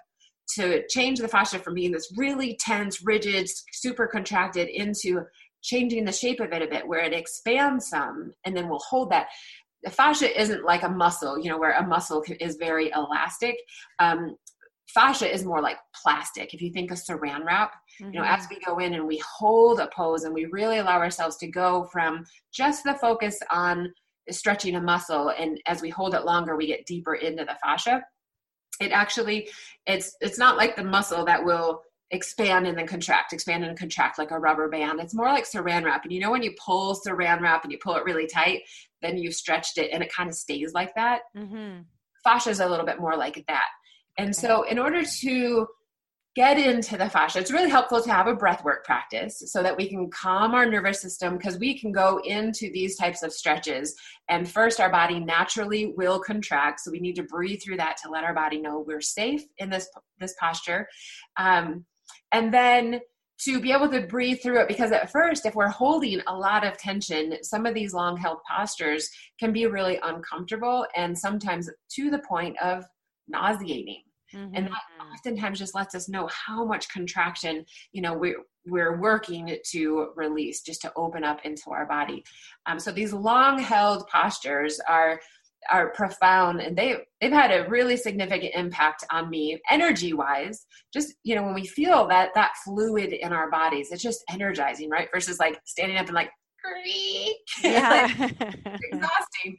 fascia from being this really tense, rigid, super contracted into changing the shape of it a bit where it expands some, and then we'll hold that. The fascia isn't like a muscle, where a muscle is very elastic. Fascia is more like plastic. If you think of saran wrap, as we go in and we hold a pose and we really allow ourselves to go from just the focus on stretching a muscle, and as we hold it longer, we get deeper into the fascia. It actually, it's not like the muscle that will expand and then contract like a rubber band. It's more like saran wrap. And you know, when you pull saran wrap and you pull it really tight, then you've stretched it and it kind of stays like that. Mm-hmm. Fascia is a little bit more like that. And so in order to get into the fascia, it's really helpful to have a breath work practice so that we can calm our nervous system, because we can go into these types of stretches and first our body naturally will contract. So we need to breathe through that to let our body know we're safe in this posture. And then to be able to breathe through it, because at first, if we're holding a lot of tension, some of these long held postures can be really uncomfortable and sometimes to the point of nauseating. Mm-hmm. And that oftentimes just lets us know how much contraction, you know, we're working to release, just to open up into our body. So these long held postures are profound, and they've had a really significant impact on me energy wise. Just, you know, when we feel that fluid in our bodies, it's just energizing, right? Versus like standing up and like, yeah. Like, exhausting.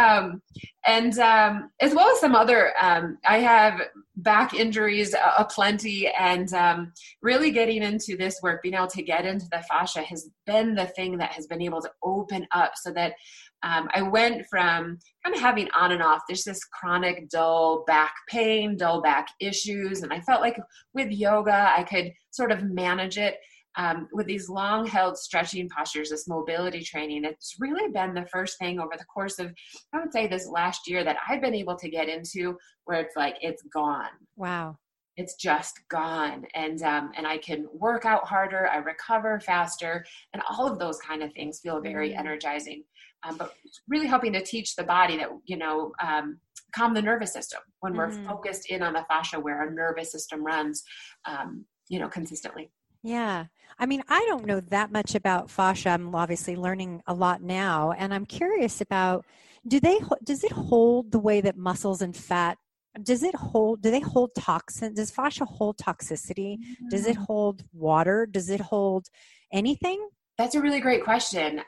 And as well as some other, I have back injuries aplenty, and really getting into this work, being able to get into the fascia has been the thing that has been able to open up so that I went from kind of having on and off, there's this chronic dull back pain, dull back issues. And I felt like with yoga, I could sort of manage it. With these long held stretching postures, this mobility training, it's really been the first thing over the course of, I would say, this last year that I've been able to get into where it's like, it's gone. Wow. It's just gone. And I can work out harder, I recover faster, and all of those kind of things feel very energizing. But really helping to teach the body that, you know, calm the nervous system when we're focused in on the fascia where our nervous system runs, you know, consistently. Yeah. I mean, I don't know that much about fascia. I'm obviously learning a lot now. And I'm curious about, does it hold the way that muscles and fat, do they hold toxin? Does fascia hold toxicity? Does it hold water? Does it hold anything? That's a really great question.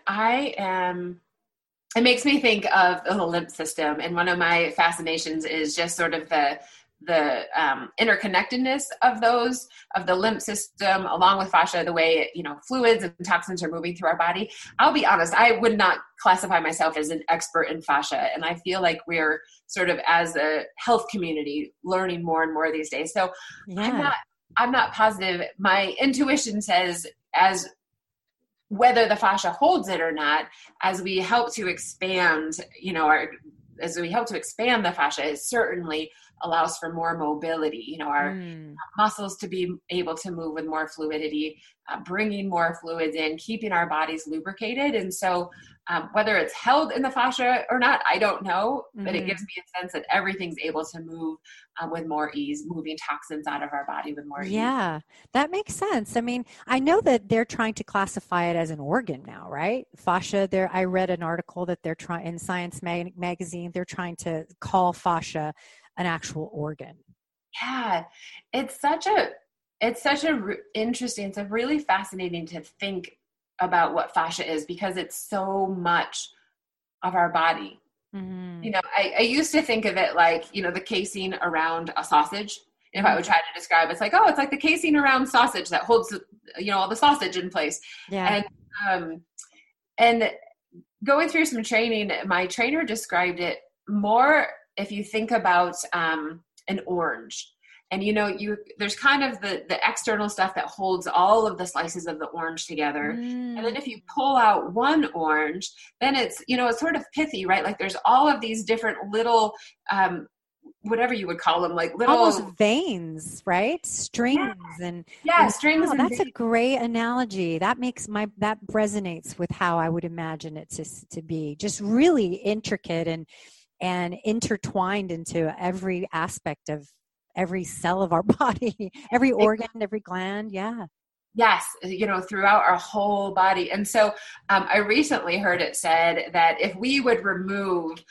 It makes me think of the lymph system. And one of my fascinations is just sort of the interconnectedness of the lymph system along with fascia, the way, you know, fluids and toxins are moving through our body. I'll be honest, I would not classify myself as an expert in fascia. And I feel like we're sort of, as a health community, learning more and more these days. So yeah. I'm not positive. My intuition says, as whether the fascia holds it or not, as we help to expand, you know, as we help to expand the fascia, it certainly allows for more mobility, you know, our muscles to be able to move with more fluidity, bringing more fluids in, keeping our bodies lubricated. And so whether it's held in the fascia or not, I don't know, but it gives me a sense that everything's able to move with more ease, moving toxins out of our body with more ease. Yeah, that makes sense. I mean, I know that they're trying to classify it as an organ now, right? Fascia, I read an article that they're trying, in Science magazine, they're trying to call fascia an actual organ. Yeah, it's such a interesting, it's a really fascinating to think about what fascia is, because it's so much of our body. Mm-hmm. You know, I used to think of it like, you know, the casing around a sausage. If I would try to describe it, it's like, oh, it's like the casing around sausage that holds, you know, all the sausage in place. Yeah. And going through some training, my trainer described it more, if you think about an orange, and you know, there's kind of the external stuff that holds all of the slices of the orange together. And then if you pull out one orange, then it's, you know, it's sort of pithy, right? Like there's all of these different little, whatever you would call them, like little almost veins, right? Strings. And strings. Oh, that's a great analogy. That resonates with how I would imagine it to be, just really intricate and intertwined into every aspect of every cell of our body, every organ, every gland. Yeah. Yes. You know, throughout our whole body. And so I recently heard it said that if we would remove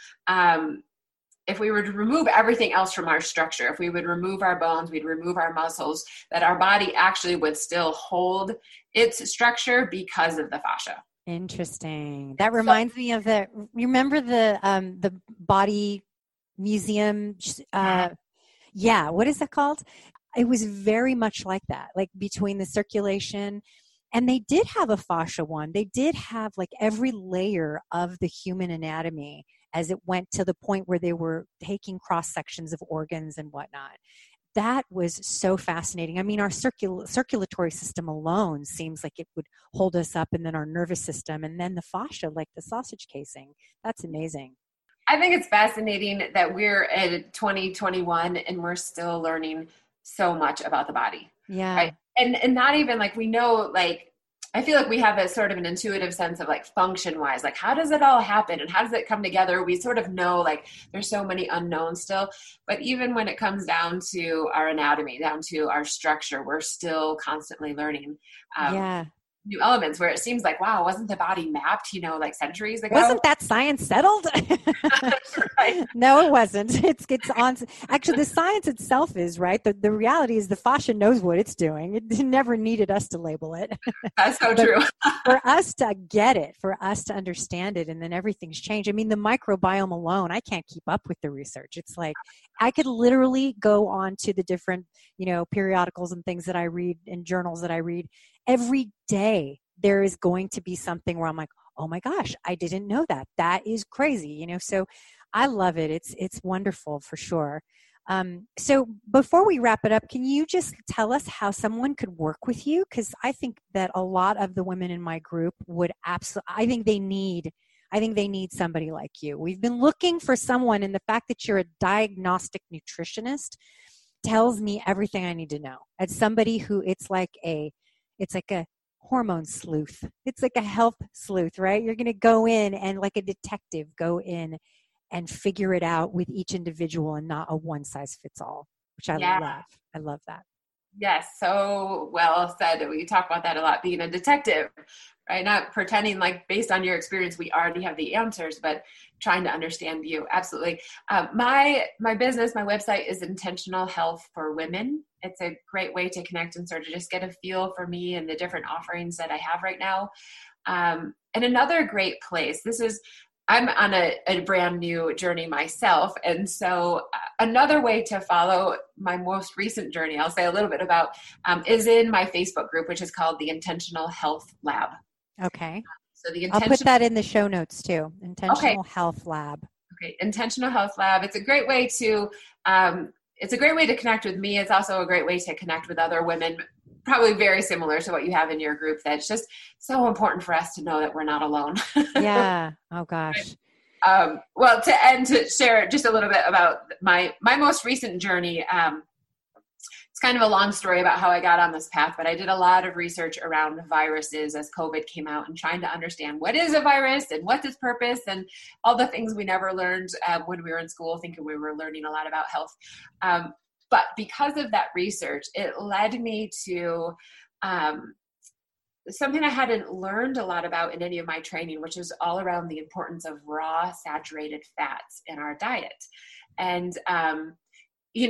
everything else from our structure, if we would remove our bones, we'd remove our muscles, that our body actually would still hold its structure because of the fascia. Interesting. That reminds me of you remember the body museum? What is that called? It was very much like that, like between the circulation. And they did have a fascia one. They did have like every layer of the human anatomy as it went to the point where they were taking cross sections of organs and whatnot. That was so fascinating. I mean, our circulatory system alone seems like it would hold us up, and then our nervous system, and then the fascia, like the sausage casing. That's amazing. I think it's fascinating that we're at 2021 and we're still learning so much about the body. Yeah. Right? And not even like we know, like, I feel like we have a sort of an intuitive sense of like function wise, like how does it all happen and how does it come together? We sort of know like there's so many unknowns still, but even when it comes down to our anatomy, down to our structure, we're still constantly learning. New elements where it seems like, wow, wasn't the body mapped, like centuries ago? Wasn't that science settled? Right. No, it wasn't. It's on. Actually, the science itself is right. The reality is the fascia knows what it's doing. It never needed us to label it. That's so true. For us to get it, for us to understand it, and then everything's changed. I mean, the microbiome alone, I can't keep up with the research. It's like I could literally go on to the different, periodicals and things that I read and journals that I read. Every day there is going to be something where I'm like, oh my gosh, I didn't know that. That is crazy, so I love it. It's wonderful for sure. So before we wrap it up, can you just tell us how someone could work with you? Because I think that a lot of the women in my group would I think they need somebody like you. We've been looking for someone, and the fact that you're a diagnostic nutritionist tells me everything I need to know. As somebody who it's like a hormone sleuth. It's like a health sleuth, right? You're going to go in and like a detective go in and figure it out with each individual and not a one size fits all, which I love. I love that. Yes. So well said. We talk about that a lot, being a detective, right? Not pretending like based on your experience, we already have the answers, but trying to understand you. Absolutely. My business, my website is Intentional Health for Women. It's a great way to connect and sort of just get a feel for me and the different offerings that I have right now. And another great place, I'm on a brand new journey myself. And so another way to follow my most recent journey, I'll say a little bit about, is in my Facebook group, which is called the Intentional Health Lab. Okay. So I'll put that in the show notes too. Intentional Health Lab. Okay. Intentional Health Lab. It's a great way to, connect with me. It's also a great way to connect with other women, probably very similar to what you have in your group. That's just so important for us to know that we're not alone. Yeah. Oh gosh. Well, to share just a little bit about my most recent journey. It's kind of a long story about how I got on this path, but I did a lot of research around viruses as COVID came out and trying to understand what is a virus and what's its purpose and all the things we never learned when we were in school, thinking we were learning a lot about health. But because of that research, it led me to something I hadn't learned a lot about in any of my training, which is all around the importance of raw saturated fats in our diet. And, we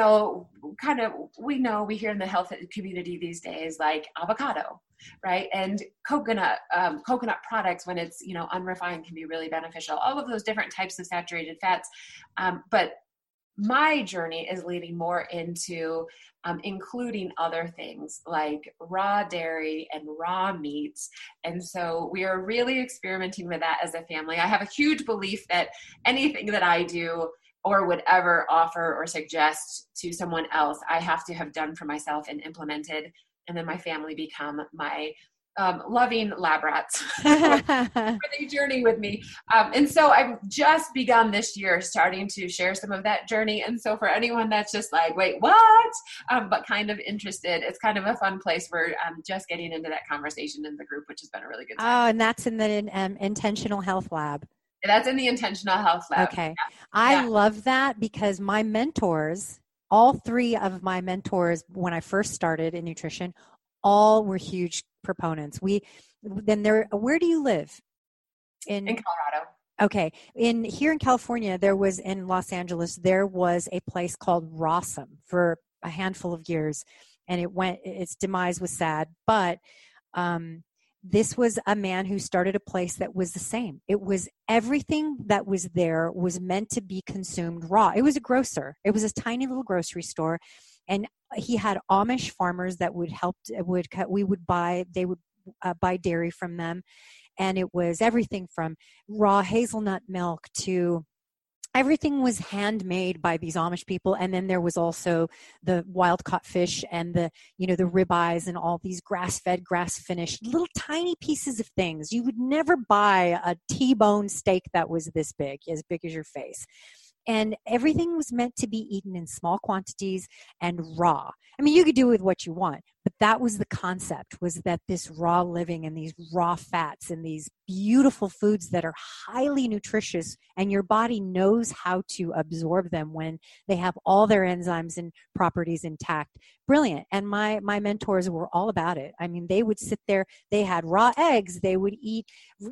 hear in the health community these days, like avocado, right? And coconut products, when it's, unrefined, can be really beneficial. All of those different types of saturated fats. But my journey is leading more into including other things like raw dairy and raw meats. And so we are really experimenting with that as a family. I have a huge belief that anything that I do or would ever offer or suggest to someone else, I have to have done for myself and implemented, and then my family become my loving lab rats for the journey with me. And so I've just begun this year starting to share some of that journey. And so for anyone that's just like, wait, what? But kind of interested, it's kind of a fun place where I'm just getting into that conversation in the group, which has been a really good time. Oh, and that's in the Intentional Health Lab. That's in the Intentional Health Lab. Okay. Yeah. I love that because my mentors, all three of my mentors, when I first started in nutrition, all were huge proponents. Where do you live? In Colorado. Okay. Here in California, in Los Angeles, there was a place called Rawsome for a handful of years, and its demise was sad, but, this was a man who started a place that was the same. It was everything that was there was meant to be consumed raw. It was a grocer. It was a tiny little grocery store. And he had Amish farmers that they would buy dairy from them. And it was everything from raw hazelnut milk to everything was handmade by these Amish people. And then there was also the wild caught fish and the ribeyes and all these grass-fed, grass-finished little tiny pieces of things. You would never buy a T-bone steak that was this big as your face. And everything was meant to be eaten in small quantities and raw. I mean, you could do with what you want, but that was the concept, was that this raw living and these raw fats and these beautiful foods that are highly nutritious, and your body knows how to absorb them when they have all their enzymes and properties intact. Brilliant. And my mentors were all about it. I mean, they would sit there, they had raw eggs, they would eat,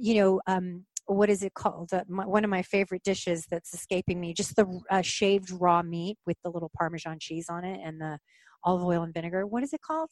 what is it called? One of my favorite dishes that's escaping me, just the shaved raw meat with the little Parmesan cheese on it and the olive oil and vinegar. What is it called?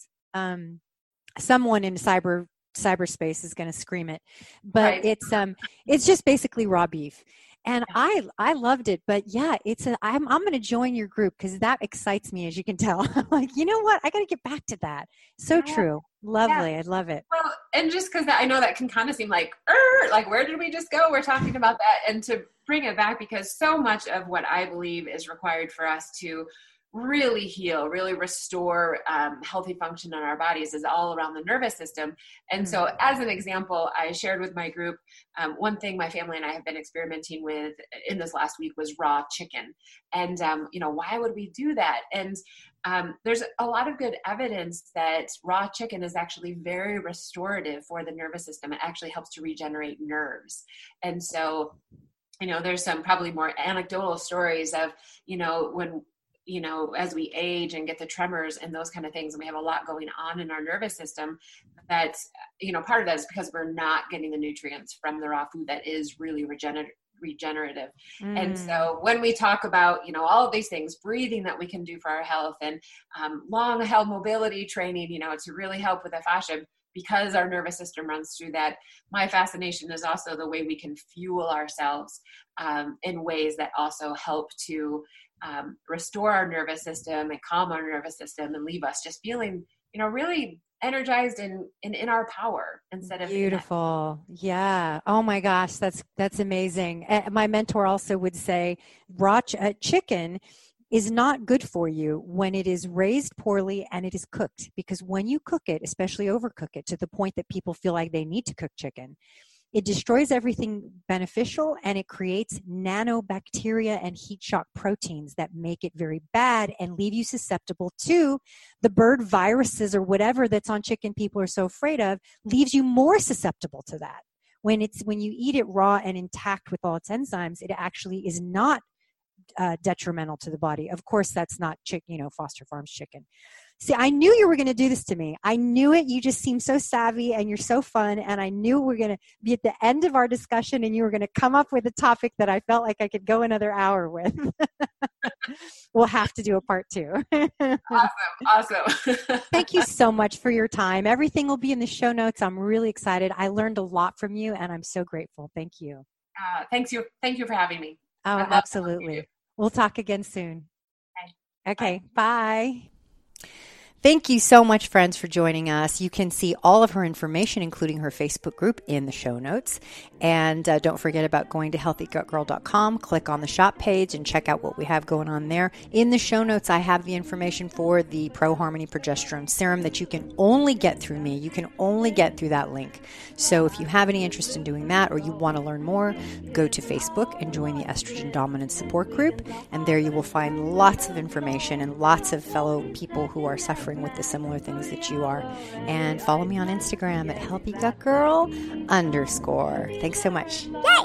Someone in cyberspace is going to scream it, but right. It's just basically raw beef. And I loved it, but yeah, I'm going to join your group because that excites me, as you can tell. I'm like, you know what? I got to get back to that. So true. Lovely. I love it. Well, and just because I know that can kind of seem like where did we just go? We're talking about that, and to bring it back, because so much of what I believe is required for us to really heal, really restore healthy function in our bodies is all around the nervous system. And so as an example, I shared with my group, one thing my family and I have been experimenting with in this last week was raw chicken. And, why would we do that? And there's a lot of good evidence that raw chicken is actually very restorative for the nervous system. It actually helps to regenerate nerves. And so, there's some probably more anecdotal stories of, when as we age and get the tremors and those kind of things, and we have a lot going on in our nervous system, that, part of that is because we're not getting the nutrients from the raw food that is really regenerative. And so when we talk about, all of these things, breathing that we can do for our health, and long held mobility training, to really help with the fascia, because our nervous system runs through that, my fascination is also the way we can fuel ourselves in ways that also help to restore our nervous system and calm our nervous system and leave us just feeling, really energized and in our power instead of beautiful. Yeah. Oh my gosh. That's amazing. My mentor also would say raw chicken is not good for you when it is raised poorly and it is cooked, because when you cook it, especially overcook it to the point that people feel like they need to cook chicken, it destroys everything beneficial, and it creates nanobacteria and heat shock proteins that make it very bad and leave you susceptible to the bird viruses or whatever that's on chicken people are so afraid of, leaves you more susceptible to that. When you eat it raw and intact with all its enzymes, it actually is not detrimental to the body. Of course, that's not Foster Farms chicken. See, I knew you were going to do this to me. I knew it. You just seem so savvy and you're so fun. And I knew we were going to be at the end of our discussion and you were going to come up with a topic that I felt like I could go another hour with. We'll have to do a part 2. Awesome. Thank you so much for your time. Everything will be in the show notes. I'm really excited. I learned a lot from you and I'm so grateful. Thank you. Thank you for having me. Oh, absolutely. We'll talk again soon. Okay. Bye. Thank you so much, friends, for joining us. You can see all of her information, including her Facebook group, in the show notes. And don't forget about going to healthygutgirl.com. Click on the shop page and check out what we have going on there. In the show notes, I have the information for the Pro Harmony Progesterone Serum that you can only get through me. You can only get through that link. So if you have any interest in doing that, or you want to learn more, go to Facebook and join the Estrogen Dominance Support Group. And there you will find lots of information and lots of fellow people who are suffering with the similar things that you are. And follow me on Instagram at healthygutgirl_. Thanks so much. Yay!